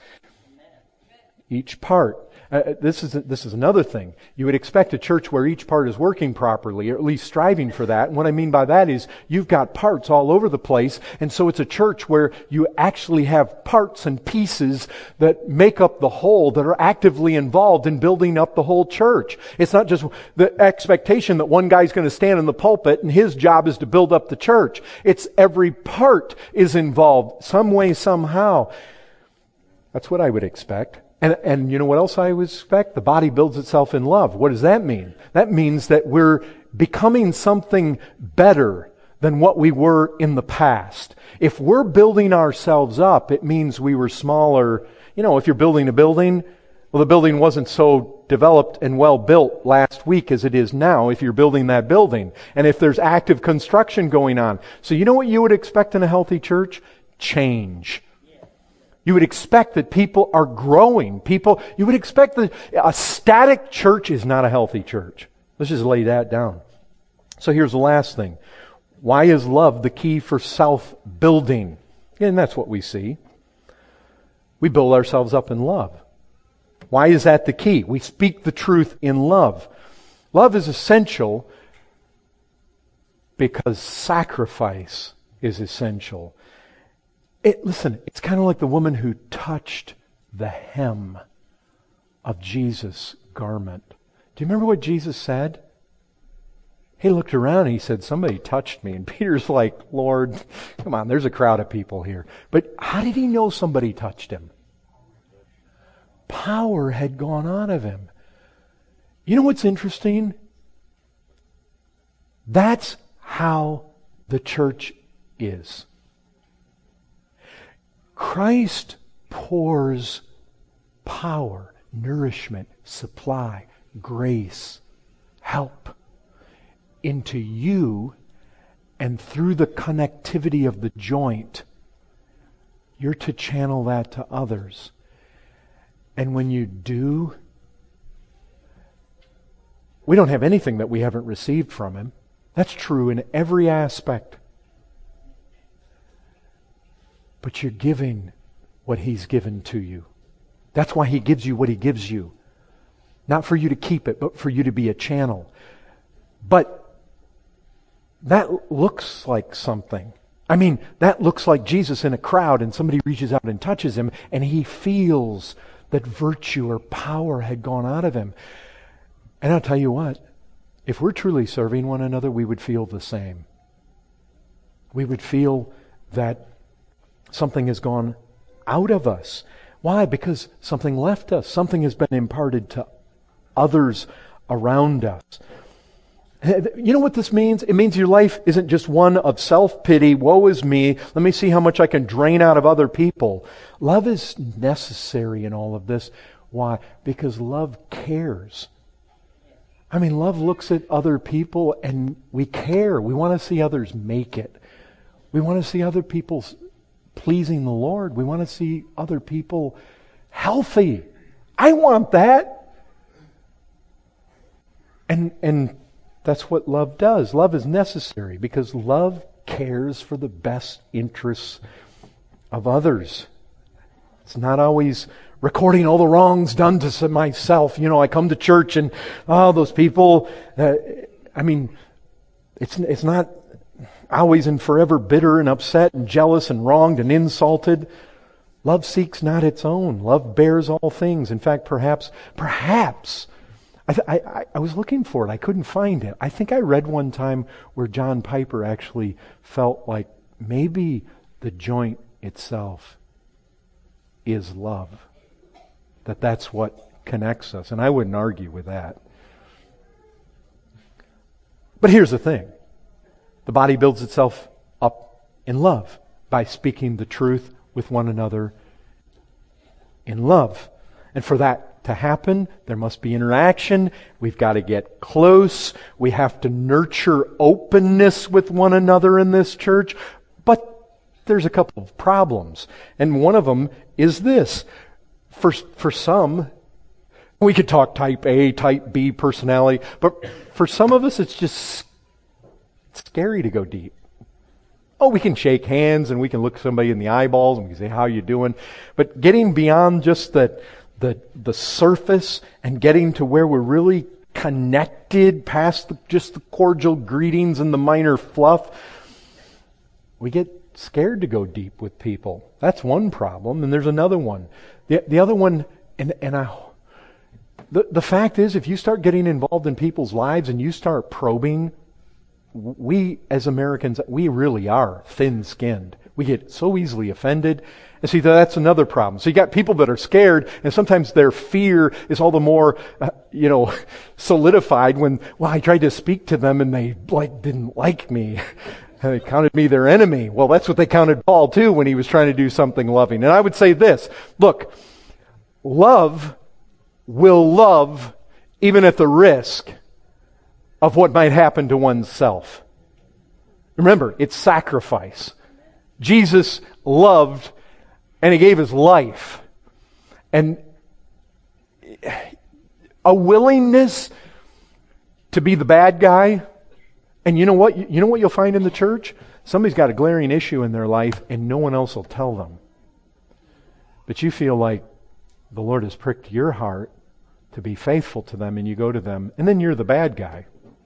Each part. This is another thing. You would expect a church where each part is working properly, or at least striving for that. And what I mean by that is you've got parts all over the place. And so it's a church where you actually have parts and pieces that make up the whole, that are actively involved in building up the whole church. It's not just the expectation that one guy's going to stand in the pulpit and his job is to build up the church. It's every part is involved some way, somehow. That's what I would expect. And you know what else I would expect? The body builds itself in love. What does that mean? That means that we're becoming something better than what we were in the past. If we're building ourselves up, it means we were smaller. If you're building a building, well, the building wasn't so developed and well built last week as it is now if you're building that building. And if there's active construction going on. So you know what you would expect in a healthy church? Change. You would expect that people are growing. You would expect that a static church is not a healthy church. Let's just lay that down. So here's the last thing. Why is love the key for self-building? And that's what we see. We build ourselves up in love. Why is that the key? We speak the truth in love. Love is essential because sacrifice is essential. Listen, it's kind of like the woman who touched the hem of Jesus' garment. Do you remember what Jesus said? He looked around and he said, somebody touched me. And Peter's like, Lord, come on, there's a crowd of people here. But how did he know somebody touched him? Power had gone out of him. You know what's interesting? That's how the church is. Christ pours power, nourishment, supply, grace, help into you, and through the connectivity of the joint, you're to channel that to others. And when you do, we don't have anything that we haven't received from Him. That's true in every aspect. But you're giving what He's given to you. That's why He gives you what He gives you. Not for you to keep it, but for you to be a channel. But that looks like something. I mean, that looks like Jesus in a crowd and somebody reaches out and touches Him and He feels that virtue or power had gone out of Him. And I'll tell you what, if we're truly serving one another, we would feel the same. We would feel that something has gone out of us. Why? Because something left us. Something has been imparted to others around us. You know what this means? It means your life isn't just one of self-pity, woe is me, let me see how much I can drain out of other people. Love is necessary in all of this. Why? Because love cares. I mean, love looks at other people and we care. We want to see others make it. We want to see other people pleasing the Lord. We want to see other people healthy. I want that. And that's what love does. Love is necessary because love cares for the best interests of others. It's not always recording all the wrongs done to myself. You know, I come to church and, those people, it's not always and forever bitter and upset and jealous and wronged and insulted. Love seeks not its own. Love bears all things. In fact, perhaps, I was looking for it. I couldn't find it. I think I read one time where John Piper actually felt like maybe the joint itself is love. That's what connects us. And I wouldn't argue with that. But here's the thing. The body builds itself up in love by speaking the truth with one another in love. And for that to happen, there must be interaction. We've got to get close. We have to nurture openness with one another in this church. But there's a couple of problems. And one of them is this. For some, we could talk type A, type B personality, but for some of us it's just scary to go deep. Oh, we can shake hands and we can look somebody in the eyeballs and we can say, how you doing? But getting beyond just the surface and getting to where we're really connected past just the cordial greetings and the minor fluff, we get scared to go deep with people. That's one problem, and there's another one. The other one, the fact is, if you start getting involved in people's lives and you start probing, we as Americans, we really are thin-skinned. We get so easily offended. And see, that's another problem. So you got people that are scared, and sometimes their fear is all the more, solidified when, I tried to speak to them and they didn't like me. They counted me their enemy. Well, that's what they counted Paul too when he was trying to do something loving. And I would say this, look, love will love even at the risk of what might happen to oneself. Remember, it's sacrifice. Jesus loved and He gave His life. And a willingness to be the bad guy. And you know what? You know what you'll find in the church? Somebody's got a glaring issue in their life and no one else will tell them. But you feel like the Lord has pricked your heart to be faithful to them, and you go to them, and then you're the bad guy.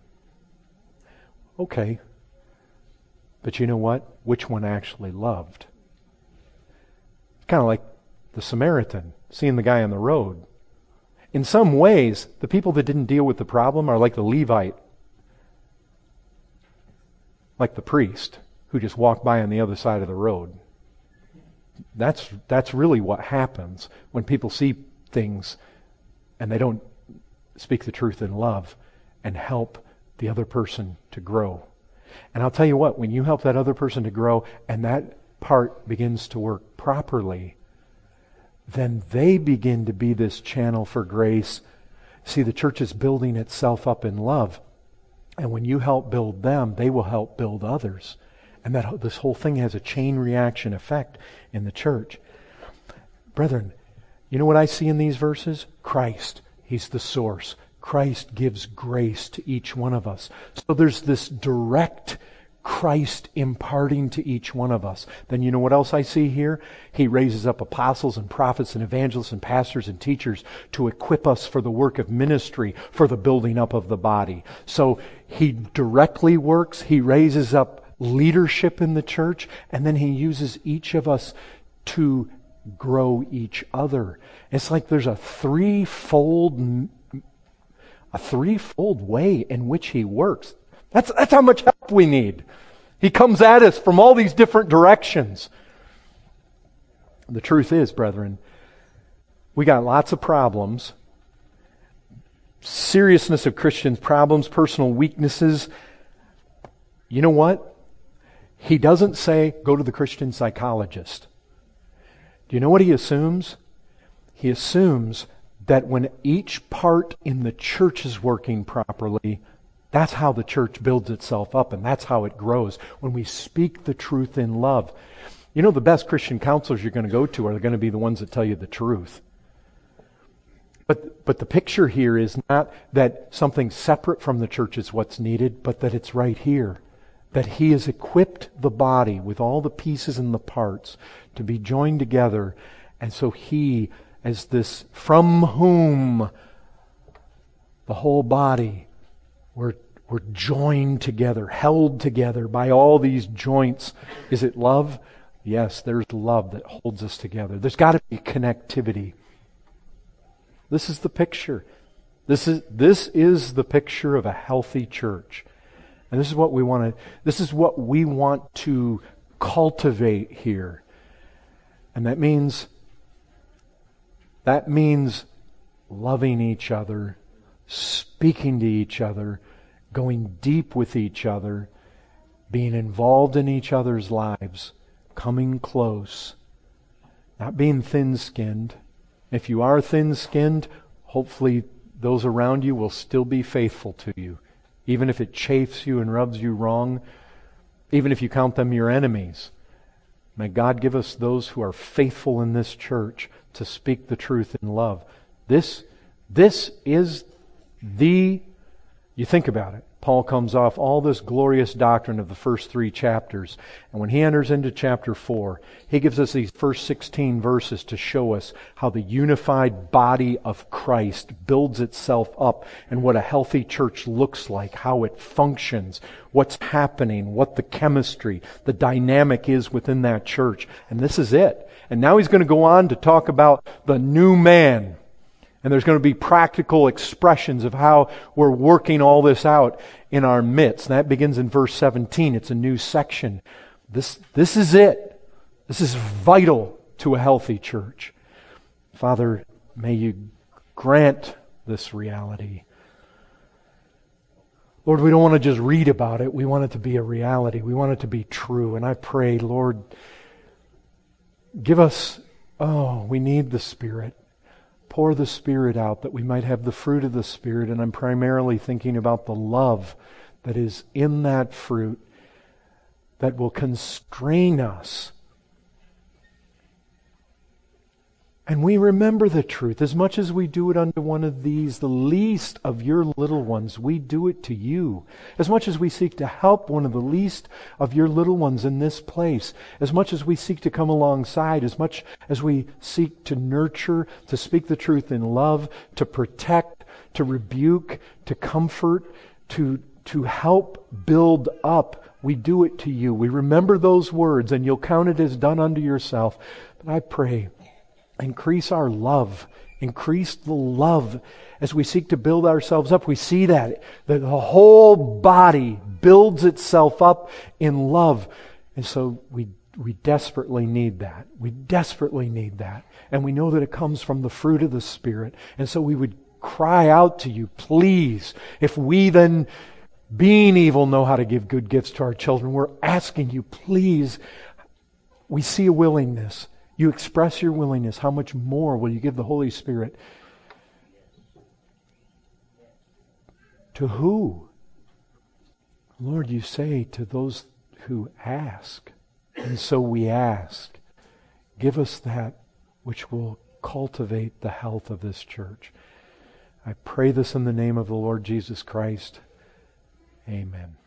Okay. But you know what? Which one actually loved? Kind of like the Samaritan, seeing the guy on the road. In some ways, the people that didn't deal with the problem are like the Levite, like the priest who just walked by on the other side of the road. That's really what happens when people see things and they don't speak the truth in love and help the other person to grow. And I'll tell you what, when you help that other person to grow and that part begins to work properly, then they begin to be this channel for grace. See, the church is building itself up in love. And when you help build them, they will help build others. And this whole thing has a chain reaction effect in the church. Brethren, you know what I see in these verses? Christ. He's the source. Christ gives grace to each one of us. So there's this direct Christ imparting to each one of us. Then you know what else I see here? He raises up apostles and prophets and evangelists and pastors and teachers to equip us for the work of ministry, for the building up of the body. So He directly works. He raises up leadership in the church, and then He uses each of us to grow each other. It's like there's a threefold way in which He works. That's how much help we need. He comes at us from all these different directions. The truth is, brethren, we got lots of problems, seriousness of Christians' problems, personal weaknesses, you know what? He doesn't say, go to the Christian psychologist. Do you know what he assumes? He assumes that when each part in the church is working properly, that's how the church builds itself up, and that's how it grows. When we speak the truth in love. You know, the best Christian counselors you're going to go to are going to be the ones that tell you the truth. But the picture here is not that something separate from the church is what's needed, but that it's right here. That He has equipped the body with all the pieces and the parts to be joined together. And so He, as this from whom the whole body, we're joined together, held together by all these joints. Is it love? Yes, there's love that holds us together. There's got to be connectivity. This is the picture. This is the picture of a healthy church. And this is what we want to cultivate here. And that means loving each other, speaking to each other, going deep with each other, being involved in each other's lives, coming close, not being thin-skinned. If you are thin-skinned, hopefully those around you will still be faithful to you. Even if it chafes you and rubs you wrong, even if you count them your enemies. May God give us those who are faithful in this church to speak the truth in love. This is you think about it. Paul comes off all this glorious doctrine of the first 3 chapters. And when he enters into chapter 4, he gives us these first 16 verses to show us how the unified body of Christ builds itself up and what a healthy church looks like, how it functions, what's happening, what the chemistry, the dynamic is within that church. And this is it. And now he's going to go on to talk about the new man. And there's going to be practical expressions of how we're working all this out in our midst. And that begins in verse 17. It's a new section. This is it. This is vital to a healthy church. Father, may you grant this reality. Lord, we don't want to just read about it. We want it to be a reality. We want it to be true. And I pray, Lord, give us, we need the Spirit. Pour the Spirit out that we might have the fruit of the Spirit. And I'm primarily thinking about the love that is in that fruit that will constrain us. And we remember the truth. As much as we do it unto one of these, the least of your little ones, we do it to you. As much as we seek to help one of the least of your little ones in this place, as much as we seek to come alongside, as much as we seek to nurture, to speak the truth in love, to protect, to rebuke, to comfort, to help build up, we do it to you. We remember those words, and you'll count it as done unto yourself. But I pray, increase our love. Increase the love as we seek to build ourselves up. We see that the whole body builds itself up in love. And so we desperately need that. We desperately need that. And we know that it comes from the fruit of the Spirit. And so we would cry out to you, please, if we then, being evil, know how to give good gifts to our children, we're asking you, please, we see a willingness. You express your willingness. How much more will you give the Holy Spirit? To who? Lord, you say to those who ask. And so we ask. Give us that which will cultivate the health of this church. I pray this in the name of the Lord Jesus Christ. Amen.